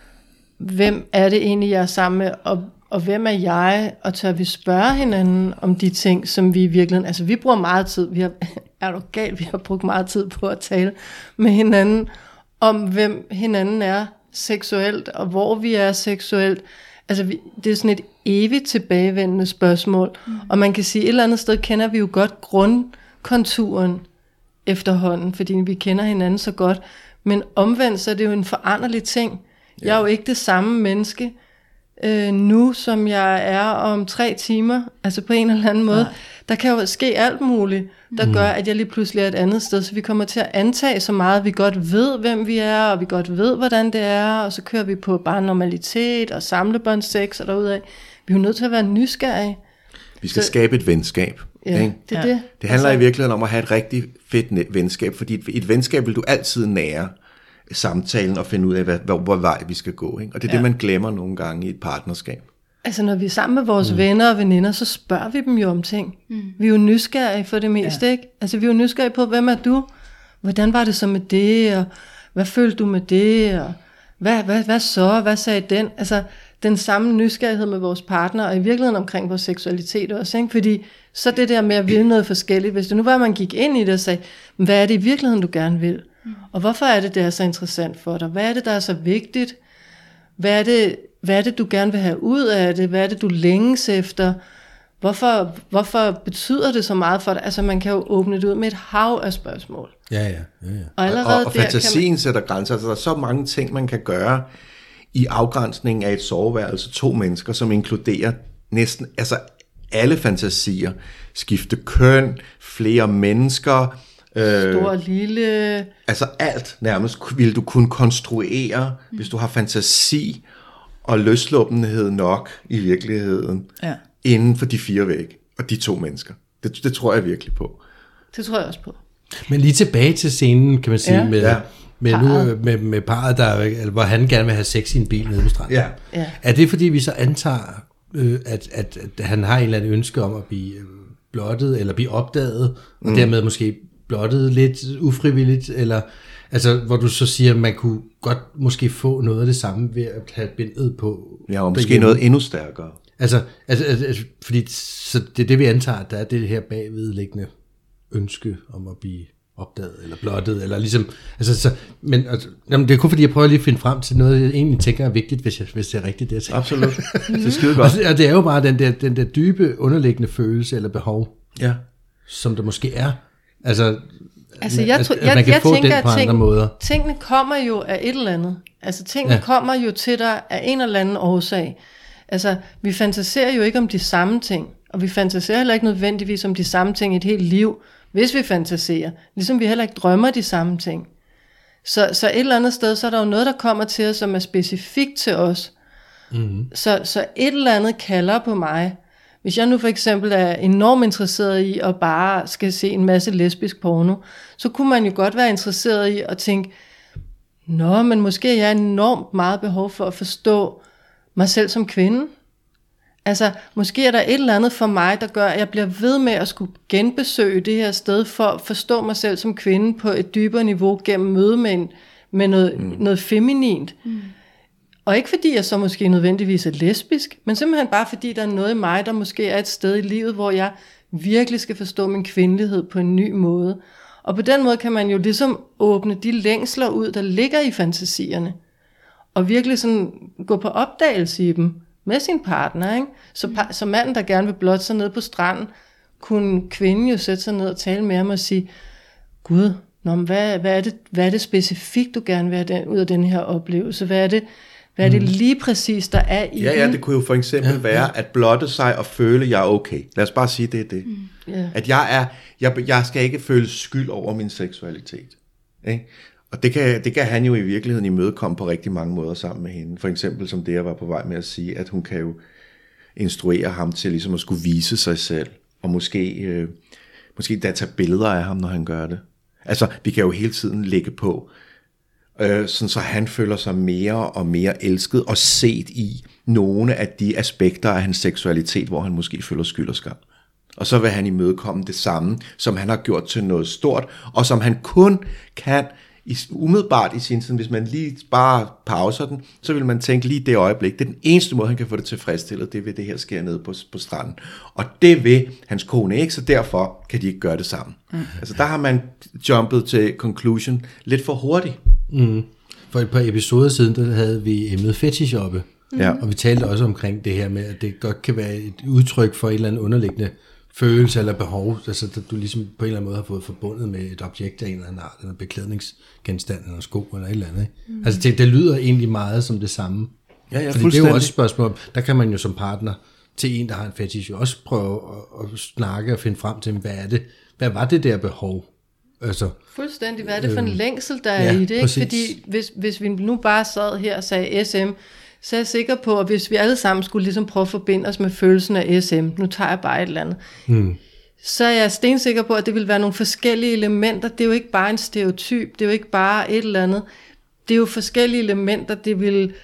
hvem er det egentlig, jeg er sammen med, og, og hvem er jeg? Og tør vi spørge hinanden om de ting, som vi i virkeligheden... Altså, vi bruger meget tid, vi har, er du galt, vi har brugt meget tid på at tale med hinanden, om hvem hinanden er seksuelt, og hvor vi er seksuelt. Altså, vi, det er sådan et evigt tilbagevendende spørgsmål. Mm. Og man kan sige, et eller andet sted kender vi jo godt grundkonturen efterhånden, fordi vi kender hinanden så godt. Men omvendt, så er det jo en foranderlig ting. Ja. Jeg er jo ikke det samme menneske øh, nu, som jeg er om tre timer. Altså på en eller anden måde. Nej. Der kan jo ske alt muligt, der mm. gør, at jeg lige pludselig er et andet sted. Så vi kommer til at antage så meget, at vi godt ved, hvem vi er, og vi godt ved, hvordan det er. Og så kører vi på bare normalitet og samlebåndssex og derudaf. Vi er jo nødt til at være nysgerrige. Vi skal så, skabe et venskab. Ja, ikke? det er det. Det handler altså, i virkeligheden om at have et rigtig fedt venskab, fordi et, et venskab vil du altid nære samtalen og finde ud af, hvad, hvor, hvor vej vi skal gå. Ikke? Og det er ja. det, man glemmer nogle gange i et partnerskab. Altså, når vi er sammen med vores mm. venner og veninder, så spørger vi dem jo om ting. Mm. Vi er jo nysgerrige for det meste, ja. ikke? Altså, vi er jo nysgerrige på, hvem er du? Hvordan var det så med det? Og hvad følte du med det? Og hvad, hvad, hvad så? Hvad sagde den? Altså, den samme nysgerrighed med vores partner, og i virkeligheden omkring vores seksualitet også, ikke? Fordi så det der med at ville noget forskelligt, hvis det nu var, at man gik ind i det og sagde, hvad er det i virkeligheden, du gerne vil? Mm. Og hvorfor er det, det er så interessant for dig? Hvad er det, der er så vigtigt? Hvad er det, hvad er det du gerne vil have ud af det? Hvad er det, du længes efter? Hvorfor, hvorfor betyder det så meget for dig? Altså, man kan jo åbne det ud med et hav af spørgsmål. Ja, ja. ja, ja. Og, allerede og, og fantasien man... sætter grænser. Altså, der er så mange ting, man kan gøre i afgrænsningen af et soveværelse. To mennesker, som inkluderer næsten altså alle fantasier. Skifte køn, flere mennesker. Stor og lille. Altså alt nærmest vil du kunne konstruere, mm. hvis du har fantasi og løsluppenhed nok i virkeligheden, ja. inden for de fire vægge og de to mennesker. Det, det tror jeg virkelig på. Det tror jeg også på. Men lige tilbage til scenen, kan man sige, ja. med, ja. med, nu, med, med parret, der, hvor han gerne vil have sex i en bil nede på stranden. Ja. Ja. Er det fordi, vi så antager, øh, at, at, at han har en eller anden ønske om at blive blottet, eller blive opdaget, og mm. dermed måske blottet lidt ufrivilligt, eller altså, hvor du så siger, at man kunne godt måske få noget af det samme ved at have bindet på. Ja, og måske noget endnu stærkere. Altså, altså, altså fordi så det er det, vi antager, at der er det her bagvedliggende ønske om at blive opdaget, eller blottet, eller ligesom, altså, så, men altså, jamen, det er kun fordi, jeg prøver lige at finde frem til noget, jeg egentlig tænker er vigtigt, hvis, jeg, hvis det er rigtigt, det jeg tænker. Absolut. Det er skide godt. Og det er jo bare den der, den der dybe, underliggende følelse, eller behov, ja. som der måske er. Altså, altså jeg, at, jeg, at man kan jeg få tænker, den på at ting, andre måder. Tingene kommer jo af et eller andet. Altså tingene ja. kommer jo til dig af en eller anden årsag. Altså, vi fantaserer jo ikke om de samme ting, og vi fantaserer heller ikke nødvendigvis om de samme ting i et helt liv, hvis vi fantaserer. Ligesom vi heller ikke drømmer de samme ting. Så, så et eller andet sted, så er der jo noget, der kommer til os, som er specifikt til os. Mm-hmm. Så, så et eller andet kalder på mig. Hvis jeg nu for eksempel er enormt interesseret i at bare skal se en masse lesbisk porno, så kunne man jo godt være interesseret i at tænke, nå, men måske er jeg enormt meget behov for at forstå mig selv som kvinde. Altså, måske er der et eller andet for mig, der gør, at jeg bliver ved med at skulle genbesøge det her sted, for at forstå mig selv som kvinde på et dybere niveau, gennem møde med, en, med noget, mm. noget feminint. Mm. Og ikke fordi jeg så måske nødvendigvis er lesbisk, men simpelthen bare fordi der er noget i mig, der måske er et sted i livet, hvor jeg virkelig skal forstå min kvindelighed på en ny måde. Og på den måde kan man jo ligesom åbne de længsler ud, der ligger i fantasierne, og virkelig sådan gå på opdagelse i dem med sin partner, ikke? Så, par, så manden, der gerne vil blotte sig ned på stranden, kunne kvinden jo sætte sig ned og tale med ham og sige, Gud, nå, hvad, hvad, er det, hvad er det specifikt, du gerne vil have den, ud af den her oplevelse? Hvad er det, hvad er det lige præcis, der er i Ja, ja, det kunne jo for eksempel ja, være ja. at blotte sig og føle, at jeg er okay. Lad os bare sige, det er det. Mm. Yeah. At jeg er, jeg, jeg skal ikke føle skyld over min seksualitet. Ikke? Og det kan, det kan han jo i virkeligheden imødekomme på rigtig mange måder sammen med hende. For eksempel som det, jeg var på vej med at sige, at hun kan jo instruere ham til ligesom at skulle vise sig selv, og måske, øh, måske da tage billeder af ham, når han gør det. Altså, vi kan jo hele tiden lægge på, øh, sådan så han føler sig mere og mere elsket og set i nogle af de aspekter af hans seksualitet, hvor han måske føler skyld og skam. Og så vil han imødekomme det samme, som han har gjort til noget stort, og som han kun kan i, umiddelbart i sin tid, hvis man lige bare pauser den, så vil man tænke lige det øjeblik, det er den eneste måde, han kan få det tilfredsstillet, det er ved det her sker nede på, på stranden. Og det vil hans kone ikke, så derfor kan de ikke gøre det sammen. Mm. Altså der har man jumpet til conclusion lidt for hurtigt. Mm. For et par episoder siden, der havde vi emnet fetish oppe, ja. Og vi talte også omkring det her med, at det godt kan være et udtryk for et eller andet underliggende følelse eller behov, altså at du ligesom på en eller anden måde har fået forbundet med et objekt af en eller anden art, eller beklædningsgenstand, eller sko, eller et eller andet. Mm. Altså det, det lyder egentlig meget som det samme. Ja, ja, fordi det er jo også et spørgsmål, der kan man jo som partner til en, der har en fetish, jo også prøve at, at snakke og finde frem til, hvad er det, hvad var det der behov? Altså, fuldstændig, hvad er det for en øh, længsel, der ja, er i det? Ikke? Præcis. Fordi hvis, hvis vi nu bare sad her og sagde S M, så er jeg sikker på, at hvis vi alle sammen skulle ligesom prøve at forbinde os med følelsen af S M, nu tager jeg bare et eller andet, hmm. så er jeg stensikker på, at det vil være nogle forskellige elementer. Det er jo ikke bare en stereotyp, det er jo ikke bare et eller andet. Det er jo forskellige elementer, det vil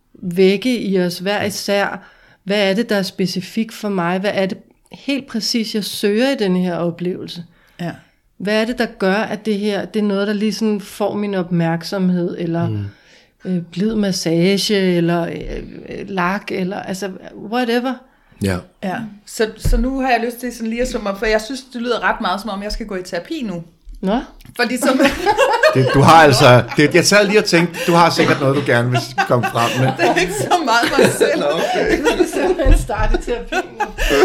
vække i os hver især. Hvad er det, der er specifikt for mig? Hvad er det helt præcis, jeg søger i den her oplevelse? Ja. Hvad er det, der gør, at det her, det er noget, der lige sådan får min opmærksomhed, eller hmm. øh, blid massage, eller øh, lak, eller altså whatever. Ja. Ja. Så, så nu har jeg lyst til sådan lige at summe op, for jeg synes, det lyder ret meget, som om jeg skal gå i terapi nu. Nå? For ligesom... det, du har altså... Det, jeg sad lige og tænkte, du har sikkert noget, du gerne vil komme frem med. Det er ikke så meget mig selv. Okay. Det er simpelthen starte terapi nu.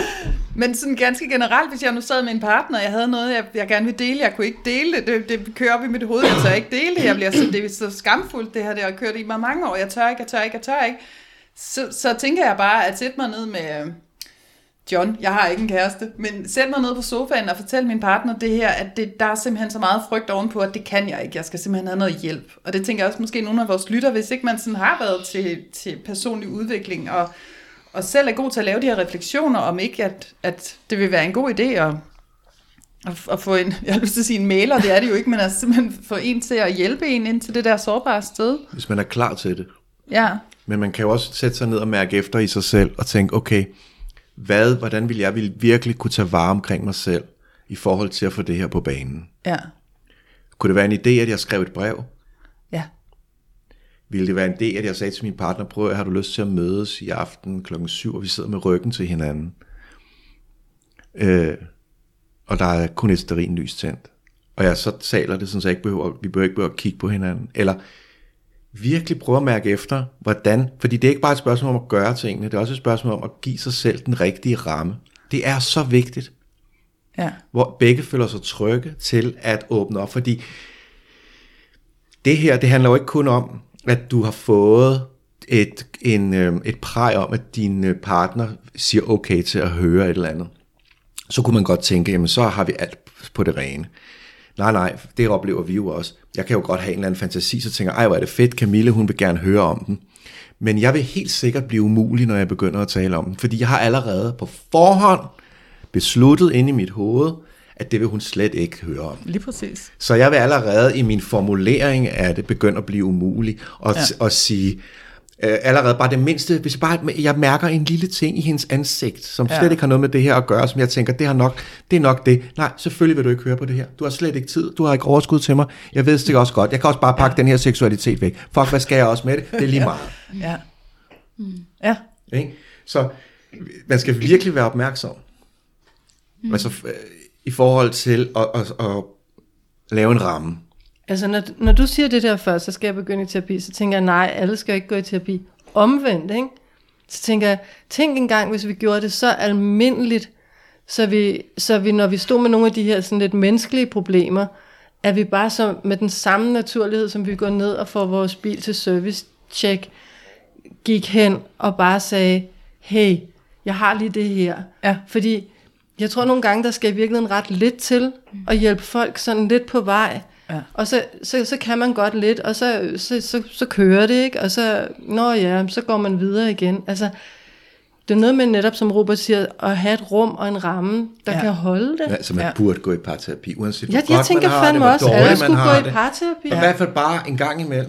Men sådan ganske generelt, hvis jeg nu sad med en partner, og jeg havde noget, jeg, jeg gerne ville dele, jeg kunne ikke dele det, det, det kører op i mit hoved, jeg tør ikke dele det, jeg bliver så, det er så skamfuldt, det her, det har kørt i mig mange år, jeg tør ikke, jeg tør ikke, jeg tør ikke. Så, så tænker jeg bare, at sætte mig ned med John, jeg har ikke en kæreste, men sæt mig ned på sofaen og fortæl min partner det her, at det, der er simpelthen så meget frygt ovenpå, at det kan jeg ikke, jeg skal simpelthen have noget hjælp. Og det tænker jeg også måske nogle af vores lytter, hvis ikke man sådan har været til, til personlig udvikling, og og selv er god til at lave de her refleksioner, om ikke, at, at det vil være en god idé at, at, at få en, jeg har lyst til at sige en mailer, det er det jo ikke, men at simpelthen få en til at hjælpe en ind til det der sårbare sted. Hvis man er klar til det. Ja. Men man kan jo også sætte sig ned og mærke efter i sig selv, og tænke, okay, hvad, hvordan vil jeg virkelig kunne tage vare omkring mig selv, i forhold til at få det her på banen? Ja. Kunne det være en idé, at jeg skrev et brev? Ja. Ville det være en idé, at jeg sagde til min partner, prøv, har du lyst til at mødes i aften klokken syv, og vi sidder med ryggen til hinanden. Øh, og der er kun et stearinlys tændt. Og jeg så taler det, så jeg ikke behøver, vi behøver ikke behøver at kigge på hinanden. Eller virkelig prøve at mærke efter, hvordan, fordi det er ikke bare et spørgsmål om at gøre tingene, det er også et spørgsmål om at give sig selv den rigtige ramme. Det er så vigtigt. Ja. Hvor begge føler sig trygge til at åbne op, fordi det her, det handler jo ikke kun om, at du har fået et, en, et præg om, at din partner siger okay til at høre et eller andet. Så kunne man godt tænke, jamen så har vi alt på det rene. Nej, nej, det oplever vi jo også. Jeg kan jo godt have en eller anden fantasi, så tænker ej, hvor er det fedt, Camille, hun vil gerne høre om den. Men jeg vil helt sikkert blive umulig, når jeg begynder at tale om den, fordi jeg har allerede på forhånd besluttet inde i mit hoved, at det vil hun slet ikke høre om. Lige præcis. Så jeg vil allerede i min formulering af det begynde at blive umulig og, ja. og sige, øh, allerede bare det mindste, hvis jeg bare jeg mærker en lille ting i hendes ansigt, som ja. slet ikke har noget med det her at gøre, som jeg tænker, det, har nok, det er nok det. Nej, selvfølgelig vil du ikke høre på det her. Du har slet ikke tid, du har ikke overskud til mig. Jeg ved det også godt. Jeg kan også bare pakke ja. den her seksualitet væk. Fuck, hvad skal jeg også med det? Det er lige meget. Ja. Mm. Ja. Ikke? Så man skal virkelig være opmærksom. Mm. Altså i forhold til at, at, at lave en ramme. Altså når, når du siger det der først, så skal jeg begynde i terapi, så tænker jeg, nej, alle skal ikke gå i terapi. Omvendt, ikke? Så tænker jeg, tænk engang, hvis vi gjorde det så almindeligt, så vi, så vi når vi stod med nogle af de her sådan lidt menneskelige problemer, at vi bare så med den samme naturlighed, som vi går ned og får vores bil til service check, gik hen og bare sagde, hey, jeg har lige det her. Ja. Fordi jeg tror nogle gange, der skal i virkeligheden ret lidt til at hjælpe folk sådan lidt på vej. Ja. Og så, så, så kan man godt lidt, og så, så, så, så kører det, ikke? Og så, nå ja, så går man videre igen. Altså, det er noget med netop, som Robert siger, at have et rum og en ramme, der ja. kan holde det. Ja, så man ja. burde gå i parterapi, uanset hvor ja, godt jeg tænker man har fandme det, også, at alle skulle gå i parterapi. Ja. I hvert fald bare en gang imellem.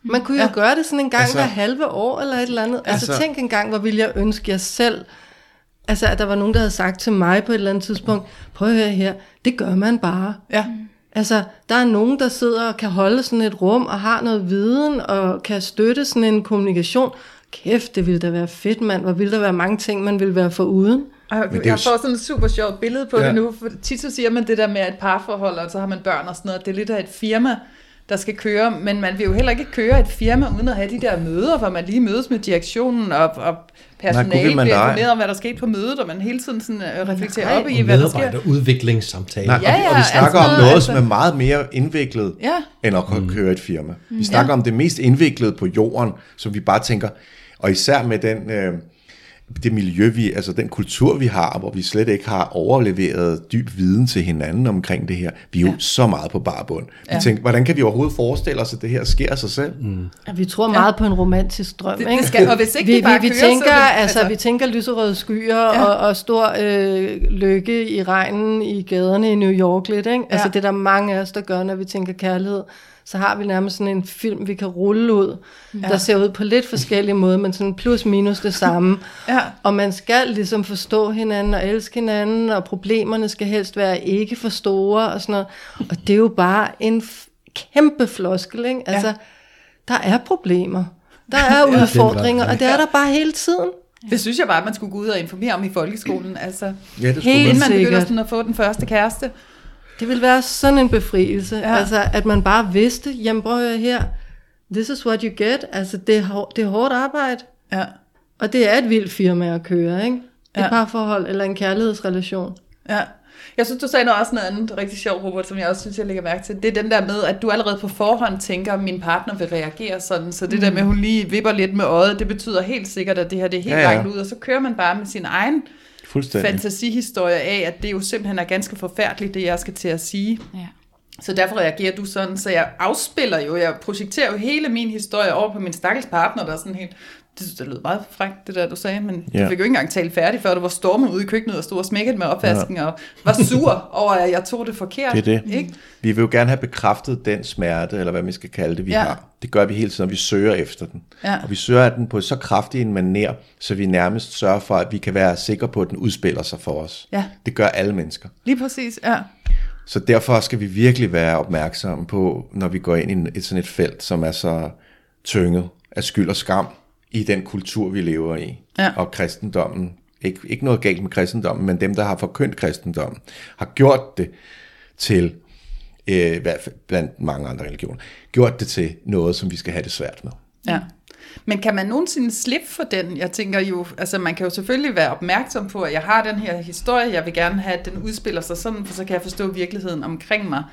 Man kunne jo Ja. gøre det sådan en gang Altså- hver halve år, eller et eller andet. Altså, Altså- tænk en gang, hvor ville jeg ønske jeg selv, altså at der var nogen, der havde sagt til mig på et eller andet tidspunkt, prøv at høre her, det gør man bare. Ja. Altså, der er nogen, der sidder og kan holde sådan et rum, og har noget viden, og kan støtte sådan en kommunikation. Kæft, det ville da være fedt, mand. Hvor ville der være mange ting, man ville være foruden. Og det er jeg jo får sådan et super sjovt billede på Ja. ja. det nu, for tit så siger man det der med et parforhold, og så har man børn og sådan noget, det er lidt af et firma, der skal køre, men man vil jo heller ikke køre et firma, uden at have de der møder, hvor man lige mødes med direktionen, og, og personalet Nej, bliver man dig. informeret om, hvad der skete på mødet, og man hele tiden sådan, uh, reflekterer Nej. op i, hvad der sker. Medarbejderudviklingssamtale. Nej, Ja, og, vi, og ja, vi snakker altså, om noget, altså- som er meget mere indviklet, Ja. end at mm. køre et firma. Vi snakker ja. om det mest indviklede på jorden, som vi bare tænker, og især med den, øh, det miljø, vi, altså den kultur, vi har, hvor vi slet ikke har overleveret dyb viden til hinanden omkring det her. Vi er jo ja. så meget på barbund. Vi Ja. tænker, hvordan kan vi overhovedet forestille os, at det her sker af sig selv? Mm. Ja, vi tror meget på en romantisk drøm, Det- ikke? det skal- og hvis ikke vi, det bare vi, vi kører, tænker, så er det- altså, altså- vi tænker lyserøde skyer Ja. og, og stor øh, lykke i regnen i gaderne i New York lidt, ikke? Altså, Ja. det er der mange af os, der gør, når vi tænker kærlighed. Så har vi nærmest sådan en film, vi kan rulle ud, ja. der ser ud på lidt forskellige måder, men sådan plus minus det samme. Ja. Og man skal ligesom forstå hinanden og elske hinanden, og problemerne skal helst være ikke for store og sådan noget. Og det er jo bare en f- kæmpe floskel, ikke? Altså, Ja. der er problemer. Der er udfordringer, og det er der bare hele tiden. Det synes jeg bare, at man skulle gå ud og informere om i folkeskolen. Altså, Ja, det skulle Helt man. inden man begynder sikkert. sådan at få den første kæreste. Det vil være sådan en befrielse, ja. Ja. Altså at man bare vidste, jamen prøv at høre her, this is what you get, altså det er, hår- det er hårdt arbejde, Ja. og det er et vildt firma at køre, ikke? Et Ja. parforhold eller en kærlighedsrelation. Ja. Jeg synes, du sagde noget også noget andet rigtig sjovt, Robert, som jeg også synes, jeg lægger mærke til. Det er den der med, at du allerede på forhånd tænker, at min partner vil reagere sådan. Så det mm. der med, at hun lige vipper lidt med øjet, det betyder helt sikkert, at det her det er helt Ja, ja. langt ud. Og så kører man bare med sin egen Fuldstændig. fantasihistorie af, at det jo simpelthen er ganske forfærdeligt, det jeg skal til at sige. Ja. Så derfor reagerer du sådan, så jeg afspiller jo, jeg projekterer jo hele min historie over på min stakkels partner, der er sådan helt, det synes jeg lød meget frækt, det der du sagde, men Ja. du fik jo ikke engang talt færdig, før du var stormet ude i køkkenet og stod og smækket med opvasken, ja. og var sur over, at jeg tog det forkert. Det er det. Ikke? Vi vil jo gerne have bekræftet den smerte, eller hvad man skal kalde det, vi Ja. har. Det gør vi hele tiden, når vi søger efter den. Ja. Og vi søger den på så kraftig en maner, så vi nærmest sørger for, at vi kan være sikre på, at den udspiller sig for os. Ja. Det gør alle mennesker. Lige præcis, ja. Så derfor skal vi virkelig være opmærksomme på, når vi går ind i et sådan et felt, som er så tynget af skyld og skam i den kultur, vi lever i. Ja. Og kristendommen, ikke, ikke noget galt med kristendommen, men dem, der har forkyndt kristendommen, har gjort det til, øh, i hvert fald blandt mange andre religioner, gjort det til noget, som vi skal have det svært med. Ja. Men kan man nogensinde slippe for den? Jeg tænker jo, altså man kan jo selvfølgelig være opmærksom på, at jeg har den her historie, jeg vil gerne have, at den udspiller sig sådan, for så kan jeg forstå virkeligheden omkring mig.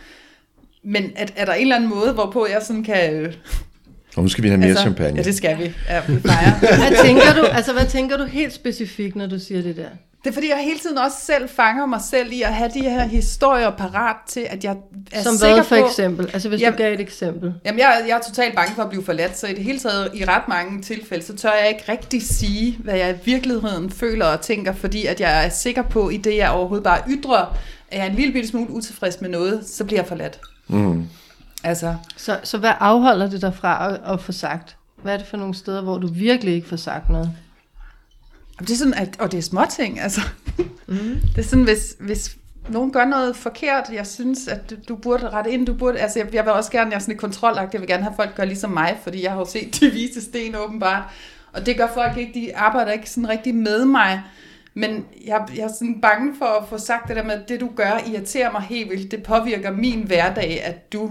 Men er, er der en eller anden måde, hvorpå jeg sådan kan... Øh, Og nu skal vi have mere altså, champagne. Ja, det skal vi. Ja, vi fejrer. Hvad tænker du, altså hvad tænker du helt specifikt, når du siger det der? Det er fordi, jeg hele tiden også selv fanger mig selv i at have de her historier parat til, at jeg er Som sikker hvad for på... eksempel? Altså hvis Ja. du gav et eksempel. Jamen, jeg, jeg er totalt bange for at blive forladt, så i det hele taget, i ret mange tilfælde, så tør jeg ikke rigtig sige, hvad jeg i virkeligheden føler og tænker, fordi at jeg er sikker på, i det jeg overhovedet bare ytrer, at jeg er en lille bitte smule utilfreds med noget, så bliver jeg forladt. Mm. Altså, Så, så hvad afholder det dig fra at, at få sagt? Hvad er det for nogle steder, hvor du virkelig ikke får sagt noget? det er sådan, at, og det er småting, altså. Mm. Det er sådan, hvis, hvis nogen gør noget forkert, jeg synes, at du, du burde rette ind, du burde, altså jeg, jeg vil også gerne, jeg er sådan lidt kontrolagt, jeg vil gerne have folk gør ligesom mig, fordi jeg har jo set de vise sten åbenbart, og det gør folk ikke, de arbejder ikke sådan rigtig med mig, men jeg, jeg er sådan bange for at få sagt det der med, at det du gør irriterer mig helt vildt, det påvirker min hverdag, at du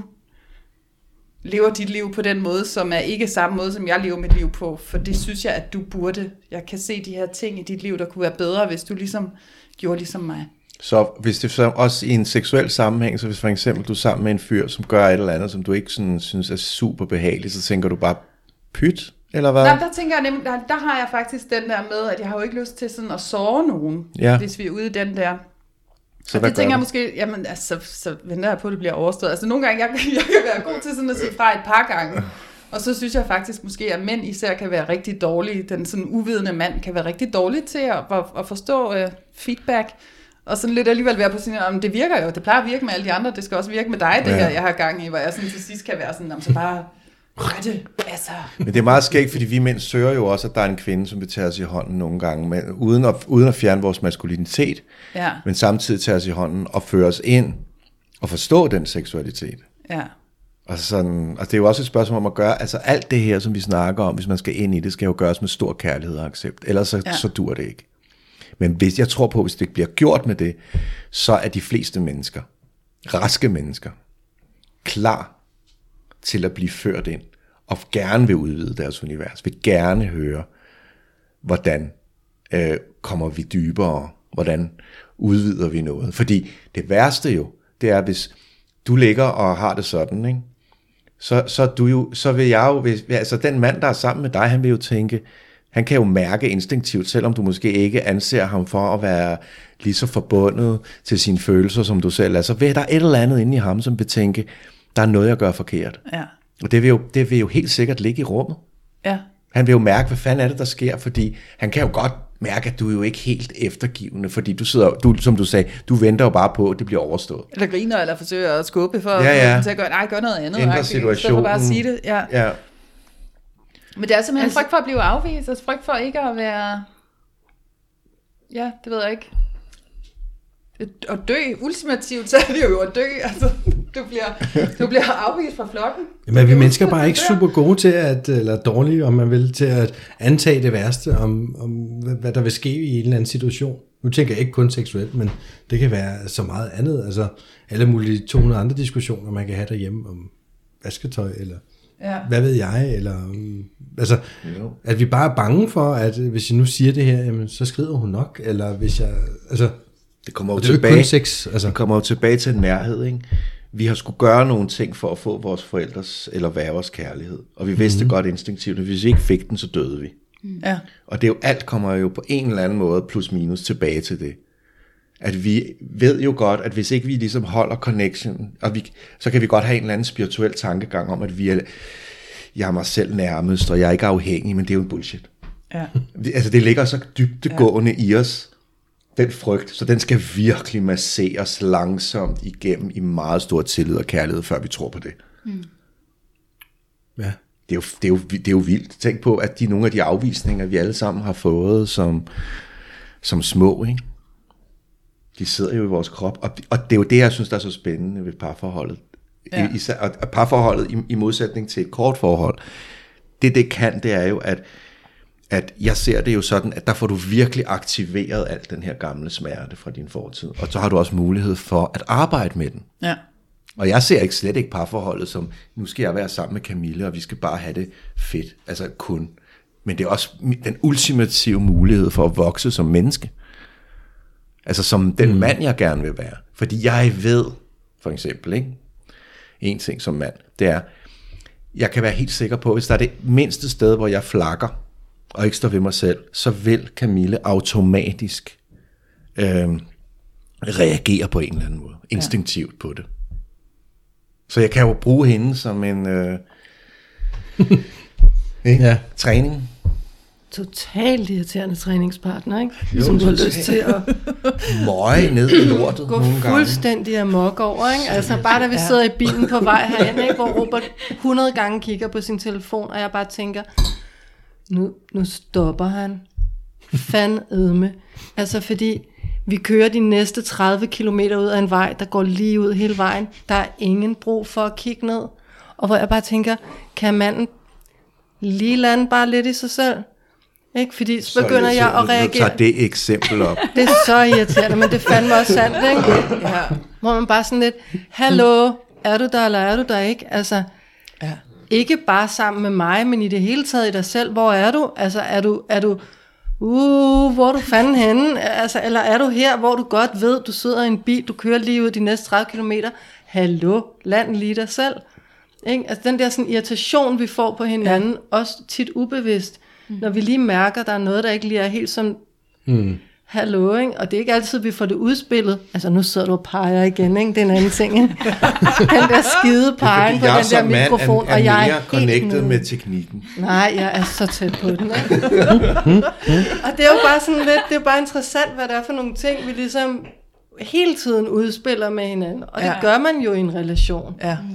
lever dit liv på den måde, som er ikke samme måde, som jeg lever mit liv på, for det synes jeg, at du burde. Jeg kan se de her ting i dit liv, der kunne være bedre, hvis du ligesom gjorde ligesom mig. Så hvis det så også i en seksuel sammenhæng, så hvis for eksempel du er sammen med en fyr, som gør et eller andet, som du ikke sådan, synes er super behageligt, så tænker du bare, pyt, eller hvad? Nej, der tænker jeg nemlig, der, der har jeg faktisk den der med, at jeg har jo ikke lyst til sådan at såre nogen, Ja. hvis vi er ude i den der. Så Og hvad det tænker gør jeg du? måske, jamen altså, så, så venter jeg på, at det bliver overstået. Altså nogle gange, jeg, jeg kan være god til sådan at sige fra et par gange. Og så synes jeg faktisk måske, at mænd især kan være rigtig dårlige. Den sådan uvidende mand kan være rigtig dårlig til at, at, at forstå uh, feedback. Og sådan lidt alligevel være på sin, om det virker jo, det plejer at virke med alle de andre, det skal også virke med dig, det Ja. her, jeg har gang i, hvor jeg sådan til sidst kan være sådan, så bare Gør det, altså. Men det er meget skægt, fordi vi mænd søger jo også, at der er en kvinde, som vil tage os i hånden nogle gange, men uden at, uden at fjerne vores maskulinitet, Ja. men samtidig tage os i hånden og føre os ind og forstå den seksualitet. Ja. Og, sådan, og det er jo også et spørgsmål om at gøre, altså alt det her, som vi snakker om, hvis man skal ind i det, skal jo gøres med stor kærlighed og accept, ellers så, Ja. så dur det ikke. Men hvis jeg tror på, hvis det bliver gjort med det, så er de fleste mennesker, raske mennesker, klar til at blive ført ind, og gerne vil udvide deres univers, vil gerne høre, hvordan øh, kommer vi dybere, hvordan udvider vi noget. Fordi det værste jo, det er, hvis du ligger og har det sådan, ikke? Så, så, du jo, så vil jeg jo, hvis, altså den mand, der er sammen med dig, han vil jo tænke, han kan jo mærke instinktivt, selvom du måske ikke anser ham for at være lige så forbundet til sine følelser, som du selv er, så vil der et eller andet inde i ham, som vil tænke, der er noget, jeg gør forkert. Ja. Og det vil, jo, det vil jo helt sikkert ligge i rummet. Ja. Han vil jo mærke, hvad fanden er det, der sker, fordi han kan jo godt mærke, at du er jo ikke helt eftergivende, fordi du sidder, du, som du sagde, du venter jo bare på, at det bliver overstået. Eller griner, eller forsøger at skubbe for Ja, ja. at, til at gøre, nej, gør noget andet. Ændre agtigt, situationen. I stedet for bare at sige det. Ja. Ja. Men det er simpelthen Altså- frygt for at blive afvist, altså frygt for ikke at være, ja, det ved jeg ikke, Et- at dø, ultimativt, så er det jo at dø, altså, du bliver, du bliver afvist fra flokken. Men vi mennesker er bare ikke super gode til at, eller dårlige, om man vil, til at antage det værste om, om, hvad der vil ske i en eller anden situation. Nu tænker jeg ikke kun seksuelt, men det kan være så meget andet. Altså alle mulige to hundrede andre diskussioner, man kan have derhjemme om vasketøj, eller Ja. hvad ved jeg, eller um, altså, at vi bare er bange for, at hvis jeg nu siger det her, jamen, så skrider hun nok, eller hvis jeg, altså, Det kommer jo det er jo ikke tilbage, kun sex, altså. det kommer jo tilbage til nærhed, ikke? Vi har skulle gøre nogle ting for at få vores forældres eller værvers kærlighed, og vi vidste mm-hmm. godt instinktivt, at hvis vi ikke fik den, så døde vi. Ja. Og det er jo, alt kommer jo på en eller anden måde plus minus tilbage til det. At vi ved jo godt, at hvis ikke vi ligesom holder connection, og vi, så kan vi godt have en eller anden spirituel tankegang om, at vi er, jeg er mig selv nærmest, og jeg er ikke afhængig, men det er jo en bullshit. Ja. Det, altså det ligger så dybdegående ja. i os, den frygt, så den skal virkelig masseres langsomt igennem i meget stor tillid og kærlighed, før vi tror på det. Ja. Det er, jo, det, er jo, det er jo vildt. Tænk på, at de nogle af de afvisninger, vi alle sammen har fået som, som små, ikke? De sidder jo i vores krop, og, og det er jo det, jeg synes, der er så spændende ved parforholdet. Ja. I, især, og parforholdet i, i modsætning til et kort forhold, det det kan, det er jo, at, at jeg ser det jo sådan, at der får du virkelig aktiveret al den her gamle smerte fra din fortid, og så har du også mulighed for at arbejde med den. Ja. Og jeg ser ikke slet ikke parforholdet som, nu skal jeg være sammen med Camille, og vi skal bare have det fedt, altså kun. Men det er også den ultimative mulighed for at vokse som menneske. Altså som den mm. mand, jeg gerne vil være. Fordi jeg ved, for eksempel, ikke? En ting som mand, det er, jeg kan være helt sikker på, hvis der er det mindste sted, hvor jeg flakker, og ikke står ved mig selv, så vil Camille automatisk øh, reagere på en eller anden måde, instinktivt ja. på det. Så jeg kan jo bruge hende som en øh, ikke? Ja. træning. Totalt irriterende træningspartner, ikke? Jo, Som du har totalt. lyst til at Møje ned i lortet gå nogle gange. fuldstændig amok over, ikke? Altså bare da vi sidder i bilen på vej herhen, ikke? Hvor Robert hundrede gange kigger på sin telefon, og jeg bare tænker, nu, nu stopper han. Fandedme. Altså fordi vi kører de næste tredive kilometer ud af en vej, der går lige ud hele vejen. Der er ingen brug for at kigge ned. Og hvor jeg bare tænker, kan manden lige lande bare lidt i sig selv? Ikke? Fordi så begynder jeg at Nu reagere. tager det eksempel op. Det er så irriterende, men det fandme også sandt, ikke? Ja. Hvor man bare sådan lidt, hallo, er du der, eller er du der ikke? Altså, Ja. ikke bare sammen med mig, men i det hele taget i dig selv. Hvor er du? Altså, er du, er du, uh, hvor er du fanden henne? Altså, eller er du her, hvor du godt ved, du sidder i en bil, du kører lige ud de næste tredive kilometer. Hallo, land lige dig selv. Ikke? Altså, den der sådan irritation, vi får på hinanden, ja. også tit ubevidst, mm. når vi lige mærker, der er noget, der ikke lige er helt som... Mm. Hallo, ikke? Og det er ikke altid, vi får det udspillet. Altså, nu sidder du og peger igen, ikke? Det er en anden ting, ikke? Den der skide pegen på den der mikrofon, er, er og jeg er mere helt connected nede. med teknikken. Nej, jeg er så tæt på den, ikke? Og det er jo bare sådan lidt, det er jo bare interessant, hvad det er for nogle ting, vi ligesom hele tiden udspiller med hinanden. Og det Ja. gør man jo i en relation. Ja.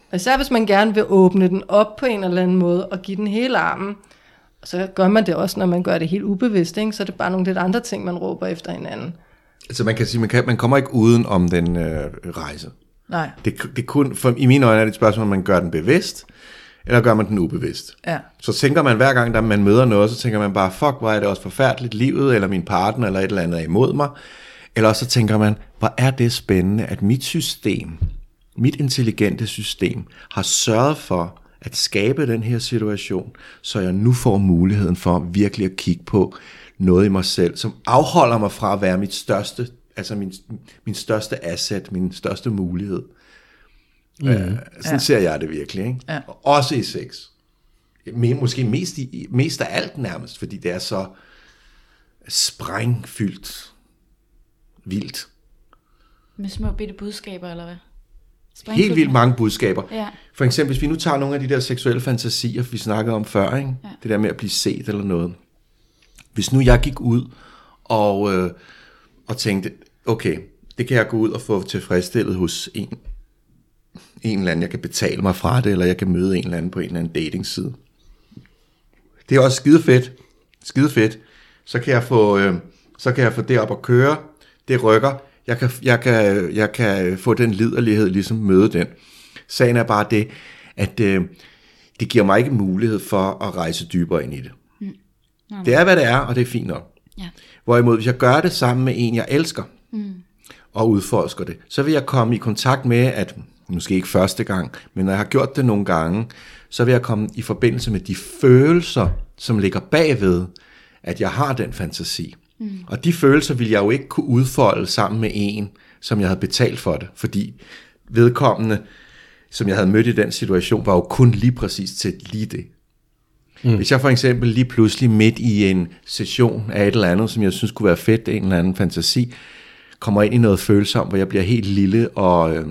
Og især hvis man gerne vil åbne den op på en eller anden måde, og give den hele armen, så gør man det også, når man gør det helt ubevidst, ikke? Så er det bare nogle lidt andre ting, man råber efter hinanden. Altså man kan sige, man, kan, man kommer ikke uden om den øh, rejse. Nej. Det, det kun, for, i mine øjne er det et spørgsmål, om man gør den bevidst, eller gør man den ubevidst. Ja. Så tænker man hver gang, da man møder noget, så tænker man bare, fuck, hvor er det også forfærdeligt, livet, eller min partner, eller et eller andet er imod mig. Eller også så tænker man, hvor er det spændende, at mit system, mit intelligente system, har sørget for at skabe den her situation, så jeg nu får muligheden for virkelig at kigge på noget i mig selv, som afholder mig fra at være mit største, altså min, min største asset, min største mulighed. Mm. Øh, sådan ja. ser jeg det virkelig, ikke? Ja. Også i sex. Måske mest, i, mest af alt nærmest, fordi det er så sprængfyldt, vildt. Med små bitte budskaber, eller hvad? Helt vildt mange budskaber. Ja. For eksempel, hvis vi nu tager nogle af de der seksuelle fantasier, vi snakkede om før, ikke? Ja. Det der med at blive set eller noget. Hvis nu jeg gik ud og, øh, og tænkte, okay, det kan jeg gå ud og få tilfredsstillet hos en, en eller anden, jeg kan betale mig fra det, eller jeg kan møde en eller anden på en eller anden datingside. Det er også skide fedt. Skide fedt. Så kan jeg få, øh, så kan jeg få det op at køre. Det rykker. Jeg kan, jeg kan, jeg kan få den liderlighed, ligesom møde den. Sagen er bare det, at øh, det giver mig ikke mulighed for at rejse dybere ind i det. Mm. Okay. Det er, hvad det er, og det er fint nok. Ja. Hvorimod, hvis jeg gør det sammen med en, jeg elsker, mm. og udforsker det, så vil jeg komme i kontakt med, at måske ikke første gang, men når jeg har gjort det nogle gange, så vil jeg komme i forbindelse med de følelser, som ligger bagved, at jeg har den fantasi. Mm. Og de følelser ville jeg jo ikke kunne udfolde sammen med en, som jeg havde betalt for det, fordi vedkommende, som jeg havde mødt i den situation, var jo kun lige præcis til lige det. Mm. Hvis jeg for eksempel lige pludselig midt i en session af et eller andet, som jeg synes kunne være fedt, en eller anden fantasi, kommer ind i noget følsomt, hvor jeg bliver helt lille og øh,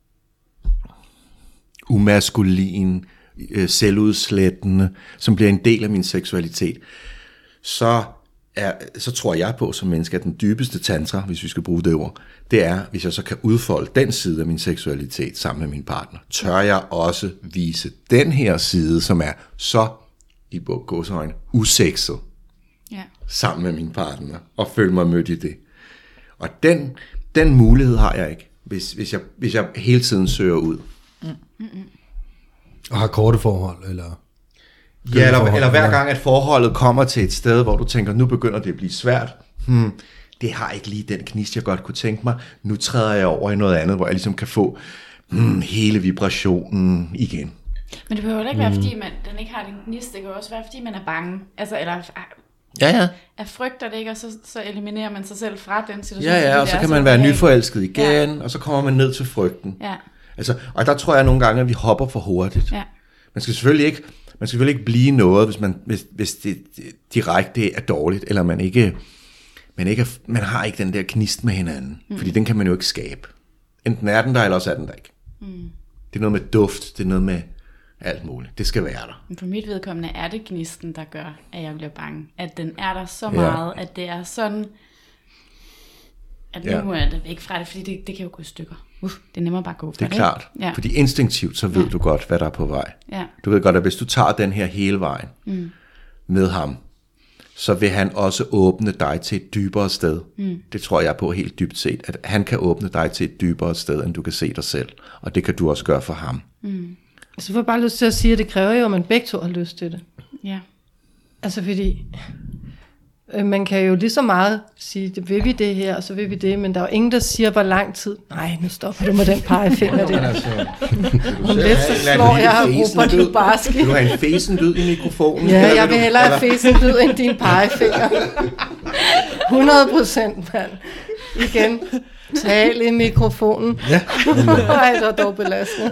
umaskulin, øh, selvudslættende, som bliver en del af min seksualitet, så Er, så tror jeg på som menneske, at den dybeste tantra, hvis vi skal bruge det ord, det er, hvis jeg så kan udfolde den side af min seksualitet sammen med min partner. Tør jeg også vise den her side, som er så, i gåseøjne, usekset, ja. sammen med min partner, og føle mig mødt i det. Og den, den mulighed har jeg ikke, hvis, hvis, jeg, hvis jeg hele tiden søger ud. Mm. Mm-mm. Og har korte forhold, eller... Ja, eller, eller hver gang, at forholdet kommer til et sted, hvor du tænker, nu begynder det at blive svært. Hmm, det har ikke lige den gnist, jeg godt kunne tænke mig. Nu træder jeg over i noget andet, hvor jeg ligesom kan få hmm, hele vibrationen igen. Men det behøver ikke være, fordi man, den ikke har den gnist. Det kan også være, fordi man er bange. Altså, eller ja, ja. er frygter det ikke, og så, så eliminerer man sig selv fra den situation. Ja, ja, og så kan man være nyforelsket igen, ja. og så kommer man ned til frygten. Ja. Altså, og der tror jeg nogle gange, at vi hopper for hurtigt. Ja. Man skal selvfølgelig ikke... Man skal selvfølgelig ikke blive noget, hvis, man, hvis, hvis det direkte er dårligt, eller man ikke, man ikke er, man har ikke den der gnist med hinanden, mm. fordi den kan man jo ikke skabe. Enten er den der, eller også er den der ikke. Mm. Det er noget med duft, det er noget med alt muligt. Det skal være der. Men for mit vedkommende er det gnisten, der gør, at jeg bliver bange. At den er der så meget, ja. at det er sådan, at nu ja. er det væk fra det, fordi det, det kan jo gå i stykker. Uh, det er nemmere bare at gå for det. Det er klart, ja. fordi instinktivt, så ved ja. du godt, hvad der er på vej. Ja. Du ved godt, at hvis du tager den her hele vejen mm. med ham, så vil han også åbne dig til et dybere sted. Mm. Det tror jeg på helt dybt set, at han kan åbne dig til et dybere sted, end du kan se dig selv. Og det kan du også gøre for ham. Mm. Så får jeg bare lyst til at sige, at det kræver jo, at man begge to har lyst til det. Ja. Altså fordi... Man kan jo lige så meget sige, det vil vi det her, og så vil vi det, men der er jo ingen, der siger, hvor lang tid. Nej, nu stopper du med den pegefinger der. Om lidt, så slår jeg Robert Lubarski. Vil du have en fesen-lyd i mikrofonen? Ja, jeg vil hellere have fesen-lyd end din pegefinger. hundrede procent, mand. Igen, tal i mikrofonen. Ja. Nej, det er dog belastende.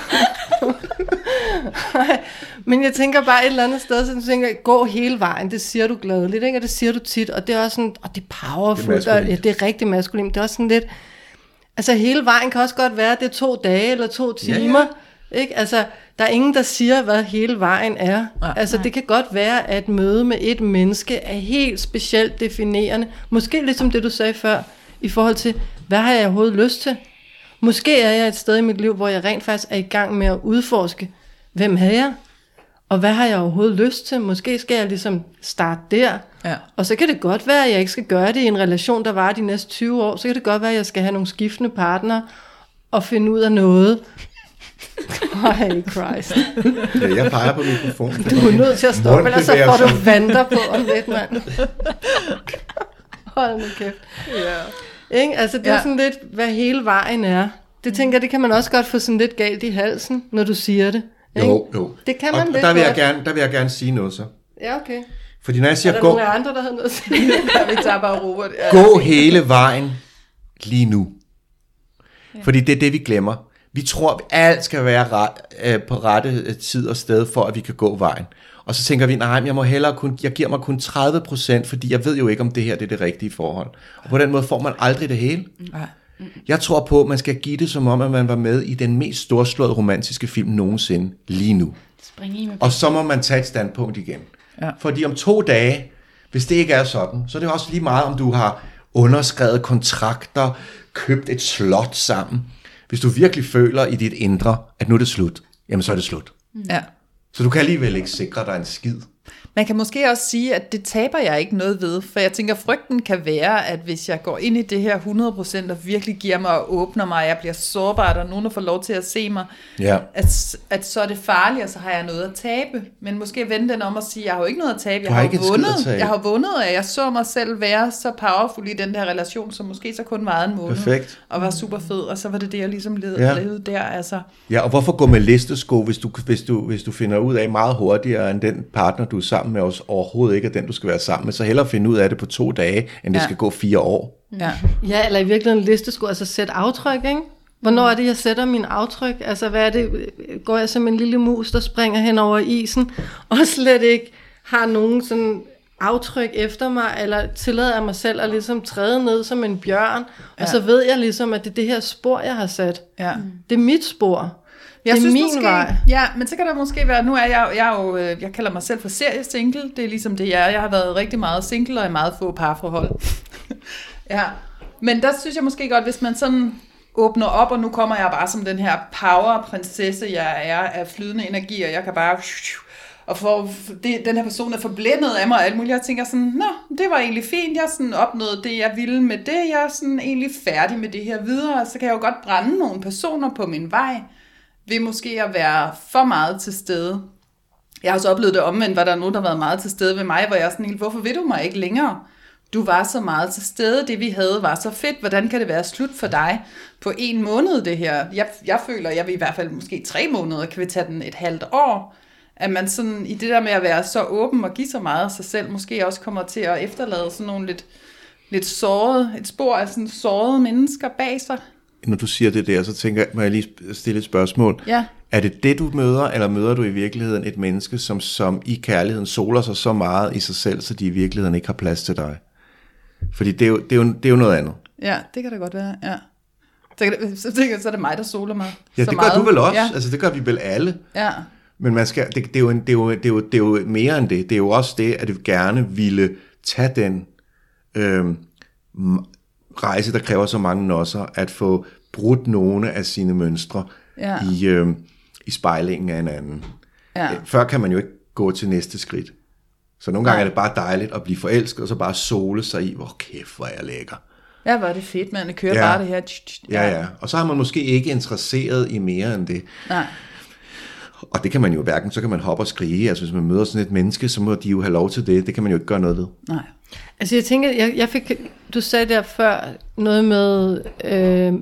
Men jeg tænker bare et eller andet sted, så tænker jeg, gå hele vejen, det siger du gladeligt, ikke? Og det siger du tit, og det er også sådan, og det er powerful, det er, og, ja, det er rigtig maskulint, det er også sådan lidt, altså hele vejen kan også godt være, det er to dage eller to timer, ja, ja. Ikke? Altså, der er ingen, der siger, hvad hele vejen er. Ja, altså, nej. Det kan godt være, at møde med et menneske er helt specielt definerende, måske ligesom det, du sagde før, i forhold til, hvad har jeg overhovedet lyst til? Måske er jeg et sted i mit liv, hvor jeg rent faktisk er i gang med at udforske, hvem er jeg? Og hvad har jeg overhovedet lyst til? Måske skal jeg ligesom starte der. Ja. Og så kan det godt være, at jeg ikke skal gøre det i en relation, der varer de næste tyve år. Så kan det godt være, at jeg skal have nogle skiftende partnere og finde ud af noget. Hey Christ. Ja, jeg peger på mikrofonen. Du er nødt til at stoppe, ellers så får du vanter på om lidt, mand. Hold nu kæft. Ja. Ikke? Altså det er Ja. sådan lidt, hvad hele vejen er. Det tænker jeg, det kan man også godt få sådan lidt galt i halsen, når du siger det. Ikke? Jo, jo. Det kan man og, lidt og der vil, jeg godt. gerne, der vil jeg gerne sige noget så. Ja, okay. Fordi når jeg Er siger, der gå, nogle andre, der har noget at sige? Ja, vi tager bare Robert. Ja. gå hele vejen lige nu. Fordi det er det, vi glemmer. Vi tror, at alt skal være ret, øh, på rette tid og sted, for at vi kan gå vejen. Og så tænker vi, nej, jeg må hellere kun, jeg giver mig kun tredive procent, fordi jeg ved jo ikke, om det her det er det rigtige forhold. Og på den måde får man aldrig det hele. Nej. Jeg tror på, at man skal give det som om, at man var med i den mest storslåede romantiske film nogensinde lige nu. Spring i med Og så må man tage et standpunkt igen. Ja. Fordi om to dage, hvis det ikke er sådan, så er det også lige meget, om du har underskrevet kontrakter, købt et slot sammen. Hvis du virkelig føler i dit indre, at nu er det slut, jamen så er det slut. Ja. Så du kan alligevel ikke sikre dig en skid. Man kan måske også sige, at det taber jeg ikke noget ved, for jeg tænker, frygten kan være, at hvis jeg går ind i det her hundrede procent og virkelig giver mig og åbner mig, og jeg bliver sårbar, og nogen der får lov til at se mig, Ja. at, at så er det farligt, og så har jeg noget at tabe. Men måske vende den om og sige, jeg har jo ikke noget at tabe, jeg har har, ikke en skid vundet, at tabe. jeg har vundet, og jeg så mig selv være så powerful i den her relation, som måske så kun varede en måned, Perfekt. og var super fed, og så var det det, jeg ligesom levede, Ja. levede der, altså. Ja, og hvorfor gå med listesko, hvis du, hvis, du, hvis du finder ud af meget hurtigere, end den partner, du er sammen med, os overhovedet ikke er den, du skal være sammen med, så hellere finde ud af det på to dage, end det Ja. skal gå fire år. Ja. Ja, eller i virkeligheden en liste skulle altså sætte aftryk, ikke? Hvornår er det, jeg sætter min aftryk? Altså, hvad er det? Går jeg som en lille mus, der springer hen over isen, og slet ikke har nogen sådan aftryk efter mig, eller tillader jeg mig selv at ligesom træde ned som en bjørn, Ja. og så ved jeg ligesom, at det er det her spor, jeg har sat. Ja. Det er mit spor. Jeg det er synes min måske, vej. Ja, men så kan der måske være, nu er jeg, jeg er jo, øh, jeg kalder mig selv for seriesingle, det er ligesom det, jeg er. Jeg har været rigtig meget single og i meget få parforhold. Ja, men der synes jeg måske godt, hvis man sådan åbner op, og nu kommer jeg bare som den her power-prinsesse, jeg er af flydende energi, og jeg kan bare... Og for det, den her person er forblændet af mig og alt muligt. Jeg tænker sådan, nå, det var egentlig fint. Jeg sådan opnåede det, jeg ville med det. Jeg er sådan egentlig færdig med det her videre. Så kan jeg jo godt brænde nogle personer på min vej, ved måske at være for meget til stede. Jeg har også oplevet det omvendt, var der nogen, der har været meget til stede ved mig, hvor jeg er sådan helt, hvorfor vil du mig ikke længere? Du var så meget til stede, det vi havde var så fedt. Hvordan kan det være slut for dig på en måned, det her? Jeg, jeg føler, jeg vil i hvert fald måske tre måneder, kan vi tage den et halvt år. At man sådan, i det der med at være så åben og give så meget af sig selv, måske også kommer til at efterlade sådan nogle lidt, lidt sårede, et spor af sådan sårede mennesker bag sig. Når du siger det der, så tænker jeg, må jeg lige stille et spørgsmål. Ja. Er det det, du møder, eller møder du i virkeligheden et menneske, som, som i kærligheden soler sig så meget i sig selv, så de i virkeligheden ikke har plads til dig? Fordi det er jo, det er jo, det er jo noget andet. Ja, det kan det godt være, ja. Så, kan det, så, tænker jeg, så er det mig, der soler mig. Ja, så det gør meget. du vel også. Ja. Altså, det gør vi vel alle. Ja. Men man skal, det, det, er jo en, det, er jo, det, er jo, det er jo mere end det. Det er jo også det, at du gerne ville tage den øh, rejse, der kræver så mange nosser, at få brudt nogle af sine mønstre Ja. i, øh, i spejlingen af en anden. Ja. Før kan man jo ikke gå til næste skridt. Så nogle gange Nej. er det bare dejligt at blive forelsket, og så bare sole sig i, hvor kæft, hvor er jeg lækker. Ja, hvor er det fedt, man. Det kører Ja. bare det her. Ja, ja. Og så er man måske ikke interesseret i mere end det. Nej. Og det kan man jo hverken, så kan man hoppe og skrige. Altså hvis man møder sådan et menneske, så må de jo have lov til det. Det kan man jo ikke gøre noget ved. Nej. Altså jeg tænker, jeg, jeg fik, du sagde der før noget med øh,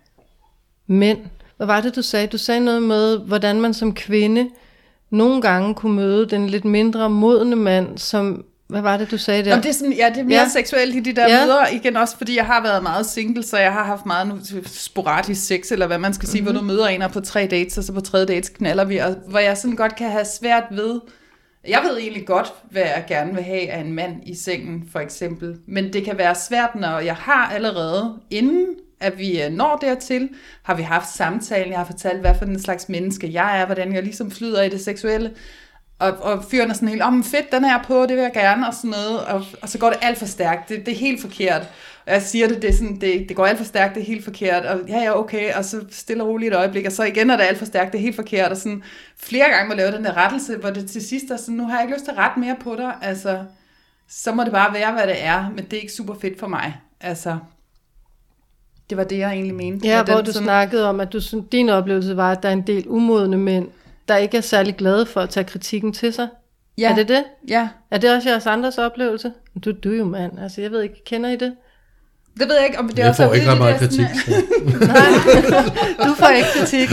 mænd. Hvad var det, du sagde? Du sagde noget med, hvordan man som kvinde nogle gange kunne møde den lidt mindre modne mand, som... Hvad var det, du sagde der? Jamen, det er sådan, ja, det er mere Ja. ja. seksuelt i de der Ja. møder, igen også fordi jeg har været meget single, så jeg har haft meget nu, sporadisk sex, eller hvad man skal sige, mm-hmm. hvor du møder en og på tre dates, og så på tredje dates knaller vi, og hvor jeg sådan godt kan have svært ved, jeg ved egentlig godt, hvad jeg gerne vil have af en mand i sengen, for eksempel, men det kan være svært, når jeg har allerede, inden at vi når dertil, har vi haft samtalen, jeg har fortalt, hvad for en slags menneske jeg er, hvordan jeg ligesom flyder i det seksuelle, Og, og fyren er sådan helt, åh, oh, fedt, den er jeg på, det vil jeg gerne, og sådan noget, og, og så går det alt for stærkt, det, det er helt forkert. Og jeg siger det, det, er sådan, det, det går alt for stærkt, det er helt forkert, og ja, ja, okay, og så stille og roligt et øjeblik, og så igen er det alt for stærkt, det er helt forkert, og sådan flere gange må lave den der rettelse, hvor det til sidst er sådan, nu har jeg ikke lyst til at rette mere på dig, altså, så må det bare være, hvad det er, men det er ikke super fedt for mig, altså. Det var det, jeg egentlig mente. Ja, hvor den, du sådan, snakkede om, at du, din oplevelse var, at der er en del umodne mænd, der ikke er særlig glade for at tage kritikken til sig. ja, Er det det? Ja. Er det også jeres andres oplevelse? Du, du er jo mand, altså jeg ved ikke, kender I det? Det ved jeg ikke, om det er Jeg også får ikke ret meget kritik. Nej, du får ikke kritik.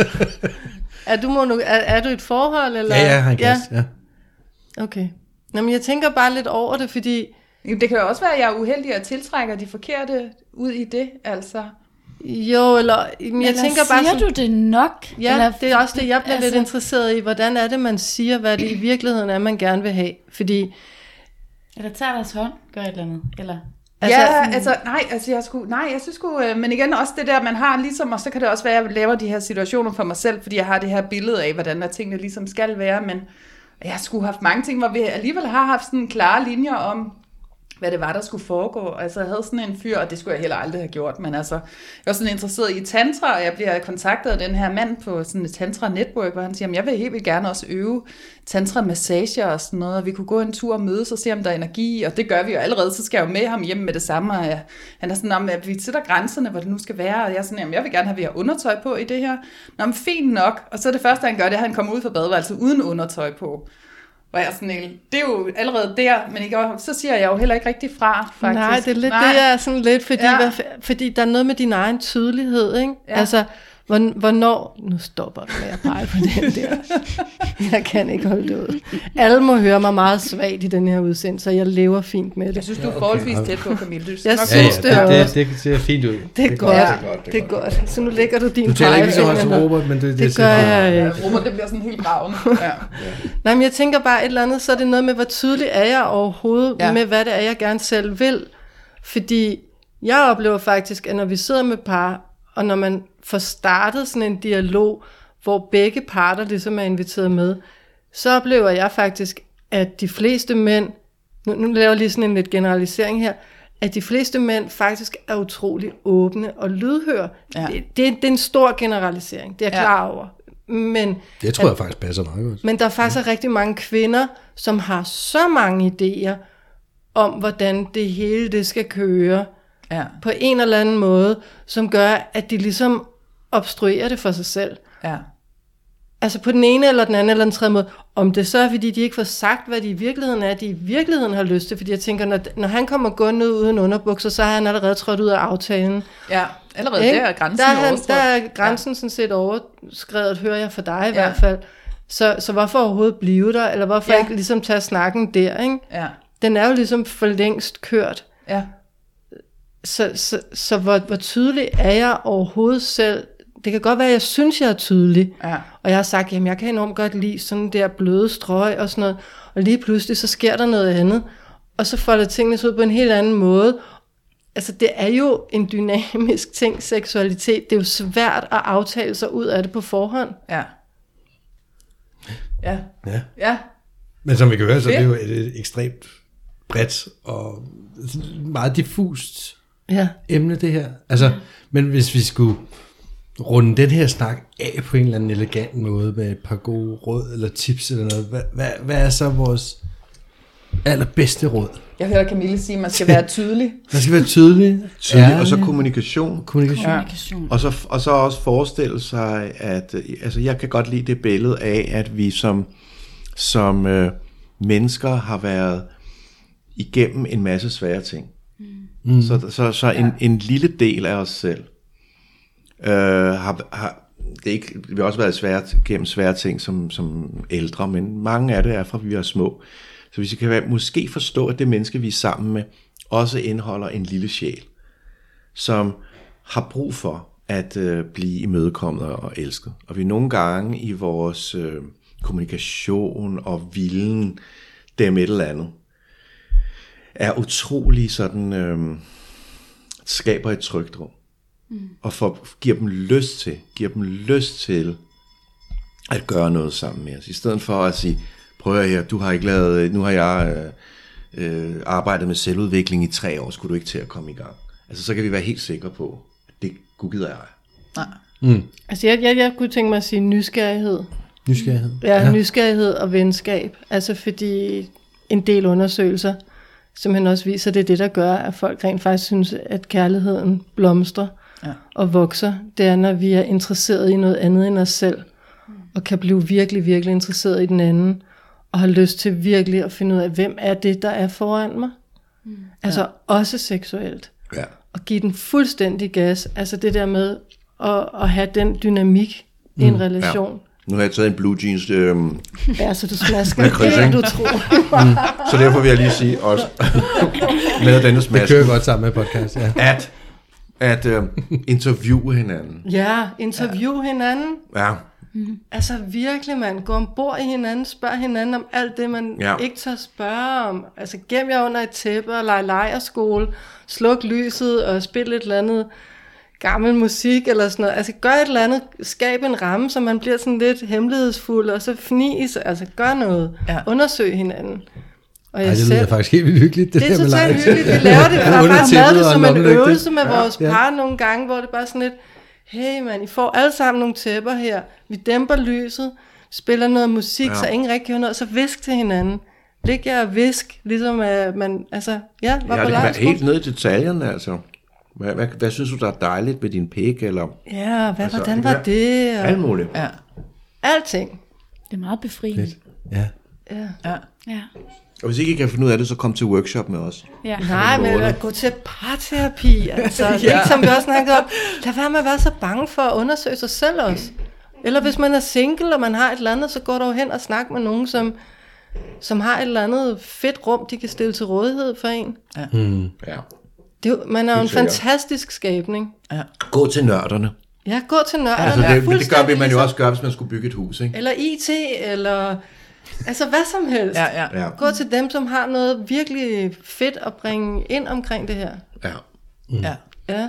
Er du, mono, er, er du i et forhold? Eller? Ja, ja, han kan. Ja. Ja. Okay. Nå, men jeg tænker bare lidt over det, fordi... Jamen, det kan jo også være, at jeg er uheldig og tiltrækker de forkerte ud i det, altså. Jo, eller... Men jeg eller tænker siger bare... Sådan, du det nok? ja, eller, det er også det, jeg bliver altså, lidt interesseret i. Hvordan er det, man siger, hvad det i virkeligheden er, man gerne vil have? Fordi... Eller tager deres hånd, gør et eller andet. Eller... Altså, ja, altså, nej, altså, jeg skulle, nej, jeg synes sgu, øh, men igen også det der, man har ligesom, og så kan det også være, at jeg laver de her situationer for mig selv, fordi jeg har det her billede af, hvordan der tingene ligesom skal være, men jeg skulle have haft mange ting, hvor vi alligevel har haft sådan klare linjer om, hvad det var, der skulle foregå. Altså, jeg havde sådan en fyr, og det skulle jeg heller aldrig have gjort, men altså, jeg var sådan interesseret i tantra, og jeg bliver kontaktet af den her mand på sådan et tantra-network, hvor han siger, jeg vil helt vildt gerne også øve tantra-massager og sådan noget, og vi kunne gå en tur og mødes og se, om der er energi, og det gør vi jo allerede, så skal jeg jo med ham hjem med det samme, og jeg, han er sådan, om, at vi sætter grænserne, hvor det nu skal være, og jeg er sådan, jamen, jeg vil gerne have, at vi har undertøj på i det her. Nå, men fint nok, og så det første, han gør, det er, at han kommer ud fra badeværelset uden undertøj på. Og jeg er sådan en, det er jo allerede der, men ikke, så siger jeg jo heller ikke rigtig fra, faktisk. Nej, det er lidt Nej. det, jeg er sådan lidt, fordi, Ja. hvad, fordi der er noget med din egen tydelighed, ikke? Ja. Altså, hvorn- hvornår... Nu stopper du med at pege på den der. Jeg kan ikke holde det ud. Alle må høre mig meget svagt i den her udsendelse, så jeg lever fint med det. Jeg synes, du er forholdsvis tæt på, Camille. Du Jeg nok synes, Ja, det ja, er det, også- det, det ser fint ud. Det er godt, Ja, det er godt. Så nu lægger du din Du taler ikke lige så højt som pegefinger. Robert, men det, det, Det ser gør fint ud. jeg ikke. Ja, Robert, det bliver sådan helt bravende. Ja. Nej, men jeg tænker bare et eller andet, så er det noget med, hvor tydelig er jeg overhovedet Ja. ja. med, hvad det er, jeg gerne selv vil. Fordi jeg oplever faktisk, at når vi sidder med par, og når man får startet sådan en dialog, hvor begge parter ligesom er inviteret med, så oplever jeg faktisk, at de fleste mænd, nu, nu laver jeg lige sådan en lidt generalisering her, at de fleste mænd faktisk er utrolig åbne og lydhøre. Ja. Det, det, det er en stor generalisering, det er jeg Ja. klar over. Men Det tror jeg faktisk passer meget godt. men der er faktisk rigtig mange kvinder, som har så mange idéer om, hvordan det hele det skal køre Ja. på en eller anden måde, som gør, at de ligesom obstruerer det for sig selv. Ja. Altså på den ene eller den anden eller den tredje måde. Om det så er, fordi de ikke får sagt, hvad de i virkeligheden er, de i virkeligheden har lyst til. Fordi jeg tænker, når, når han kommer gående ud uden underbukser, så har han allerede trådt ud af aftalen. Ja, allerede Ikke? der er grænsen der er, han, overstået. der er grænsen ja. sådan set overskrevet, hører jeg for dig i Ja. hvert fald. Så, så hvorfor overhovedet blive der, eller hvorfor Ja. ikke ligesom tage snakken der, ikke? Ja. Den er jo ligesom for længst kørt. Ja. Så, så, så hvor, hvor tydelig er jeg overhovedet selv? Det kan godt være, at jeg synes, jeg er tydelig. Ja. Og jeg har sagt, jamen jeg kan enormt godt lide sådan der bløde strøg og sådan noget. Og lige pludselig, så sker der noget andet. Og så folder tingene sig ud på en helt anden måde. Altså det er jo en dynamisk ting, seksualitet. Det er jo svært at aftale sig ud af det på forhånd. Ja. Ja. Ja. Ja. Men som vi kan høre, så er det Fedt. jo et, et ekstremt bredt og meget diffust Ja. emne, det her. Altså, men hvis vi skulle runde den her snak af på en eller anden elegant måde med et par gode råd eller tips eller noget, hvad, hvad, hvad er så vores allerbedste råd? Jeg hører Camille sige, at man skal være tydelig. Man skal være tydelig, Tydelig, og så kommunikation. kommunikation. Ja. Kommunikation. Og så, og så også forestille sig, at øh, altså jeg kan godt lide det billede af, at vi som, som øh, mennesker har været igennem en masse svære ting. Mm. Så, så, så en, en lille del af os selv øh, har, har det, ikke, det har også været svære, gennem svære ting som, som ældre, men mange af det er fra vi er små. Så hvis vi kan være, måske forstå, at det menneske, vi er sammen med, også indeholder en lille sjæl, som har brug for at øh, blive imødekommet og elsket. Og vi nogle gange i vores øh, kommunikation og vilden dem et eller andet, er utrolig sådan, øh, skaber et trygt rum. Mm. Og for, giver dem lyst til, giver dem lyst til at gøre noget sammen med os. I stedet for at sige, prøv at her, du har ikke lavet, nu har jeg øh, øh, arbejdet med selvudvikling i tre år, skulle du ikke til at komme i gang? Altså, så kan vi være helt sikre på, at det gud gider jeg. Nej. Mm. Altså, jeg, jeg, jeg kunne tænke mig at sige nysgerrighed. Nysgerrighed. Ja, ja, nysgerrighed og venskab. Altså, fordi en del undersøgelser simpelthen også viser, det er det, der gør, at folk rent faktisk synes, at kærligheden blomstrer ja. og vokser. Det er, når vi er interesseret i noget andet end os selv, og kan blive virkelig, virkelig interesseret i den anden, og har lyst til virkelig at finde ud af, hvem er det, der er foran mig. Mm. Altså ja. også seksuelt. Ja. Og give den fuldstændig gas. Altså det der med at, at have den dynamik mm. i en relation. Ja. Nu har jeg taget en blue jeans. Øh, ja, så du smasker helt utroligt. mm. Så derfor vil jeg lige sige også, med denne smaske. Det kører godt sammen med podcast, ja. At, at øh, interviewe hinanden. Ja, interviewe ja. hinanden. Ja. Mm. Altså virkelig, man går ombord i hinanden, spørger hinanden om alt det, man ja. ikke tør spørge om. Altså gem jer under et tæppe og lege lejerskole, sluk lyset og spil et eller andet gammel musik eller sådan noget. Altså gør et eller andet, skab en ramme, så man bliver sådan lidt hemmelighedsfuld, og så fnis, altså gør noget. Ja. Undersøg hinanden. Og jeg Ej, det lyder selv, faktisk helt vildt hyggeligt. Det, det er der totalt med hyggeligt. Vi laver det, vi har faktisk lavet det som en øvelse med ja. vores par nogle gange, hvor det bare sådan lidt, hey man, I får alle sammen nogle tæpper her, vi dæmper lyset, spiller noget musik, ja. så ingen rigtig hører noget, så visk til hinanden. Læg jer og visk, ligesom at man, altså, ja, var ja, på det kan helt ned i detaljerne, altså. Hvad, hvad, hvad synes du, der er dejligt ved din pik, eller? Ja, hvad, altså, hvordan var det? Og, alt muligt. Ja. Alting. Det er meget befriende. Fedt. Ja. Ja. Ja. Ja. Og hvis ikke I kan finde ud af det, så kom til workshop med os. Ja. Nej, men at gå til parterapi, altså. ja. Ikke som vi også snakkede om. Lad være med at være så bange for at undersøge sig selv også. Eller hvis man er single, og man har et eller andet, så går du hen og snakker med nogen, som, som har et eller andet fedt rum, de kan stille til rådighed for en. Ja. Mm. Ja. Det er, man er jo en fantastisk skabning. Ja. Gå til nørderne. Ja, gå til nørderne. Altså det, det gør vi, man jo også gør, hvis man skulle bygge et hus, ikke? Eller I T, eller altså hvad som helst. Ja, ja. Ja. Gå til dem, som har noget virkelig fedt at bringe ind omkring det her. Ja. Mm. Ja. Ja.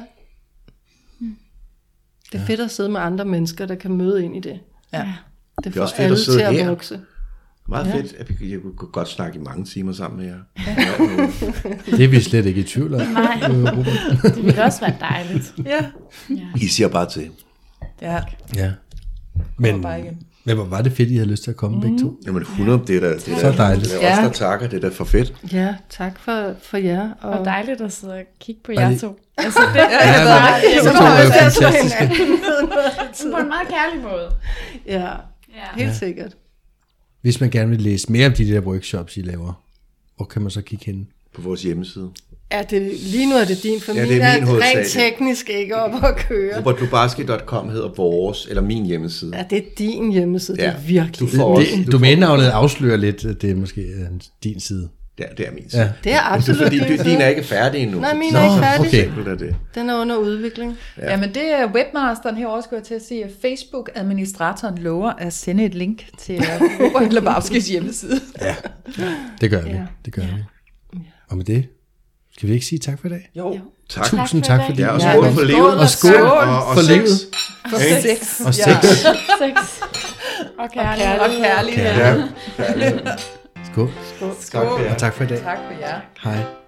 Det er fedt at sidde med andre mennesker, der kan møde ind i det. Ja. Det, Det er får også fedt alle at sidde til at her. vokse. Meget Ja. fedt, at vi jeg kunne godt snakke i mange timer sammen med jer. Det er vi slet ikke i tvivl om. Nej, det ville også være dejligt. Ja. Ja. I siger bare til. Ja. Ja. Men, bare igen. men hvor var det fedt, I havde lyst til at komme mm. begge to. Jamen hundrede, det er da, det er Så da, dejligt. det er også Ja. der takker, det er da for fedt. Ja, tak for, for jer. Og Og dejligt at sidde og kigge på Var jer det- to. Altså det, Ja, ja, men- ja, så det to var er også fantastiske. på en meget kærlig måde. ja, Ja. helt ja. sikkert. Hvis man gerne vil læse mere om de der workshops, I laver, hvor kan man så kigge hen? På vores hjemmeside. Ja, det, lige nu er det din familie. Ja, det er min rent hovedsageligt. teknisk ikke op at køre. robert lubarski punktum com hedder vores, eller min hjemmeside. Ja, det er din hjemmeside. Ja, Det er virkelig. du får også- Det, domænenavnet afslører lidt, at det er måske er din side. Ja, det er min side. Ja. Det er absolut Fordi din din, side. din er ikke færdig endnu. Nej, min Nå, er ikke færdig. okay. Simpelt er det. Den er under udvikling. Ja. Ja, men det er webmasteren herovre, skulle jeg til at sige, at Facebook-administratoren lover at sende et link til Robert Lebowskis hjemmeside. Ja, det gør vi. Ja. Det gør vi. Og med det, skal vi ikke sige tak for i dag? Jo. Tak. Tusind for tak i for dag. det. Ja, og Ja, skål men for skål livet. Og skål og, og for sex. livet. For Ikke? sex. Og Ja. sex. Sex. Og kærlighed. Og kærlighed. Ja. Skål. Skål. Tak for jer. Og tak for i dag. Tak for jer. Hej.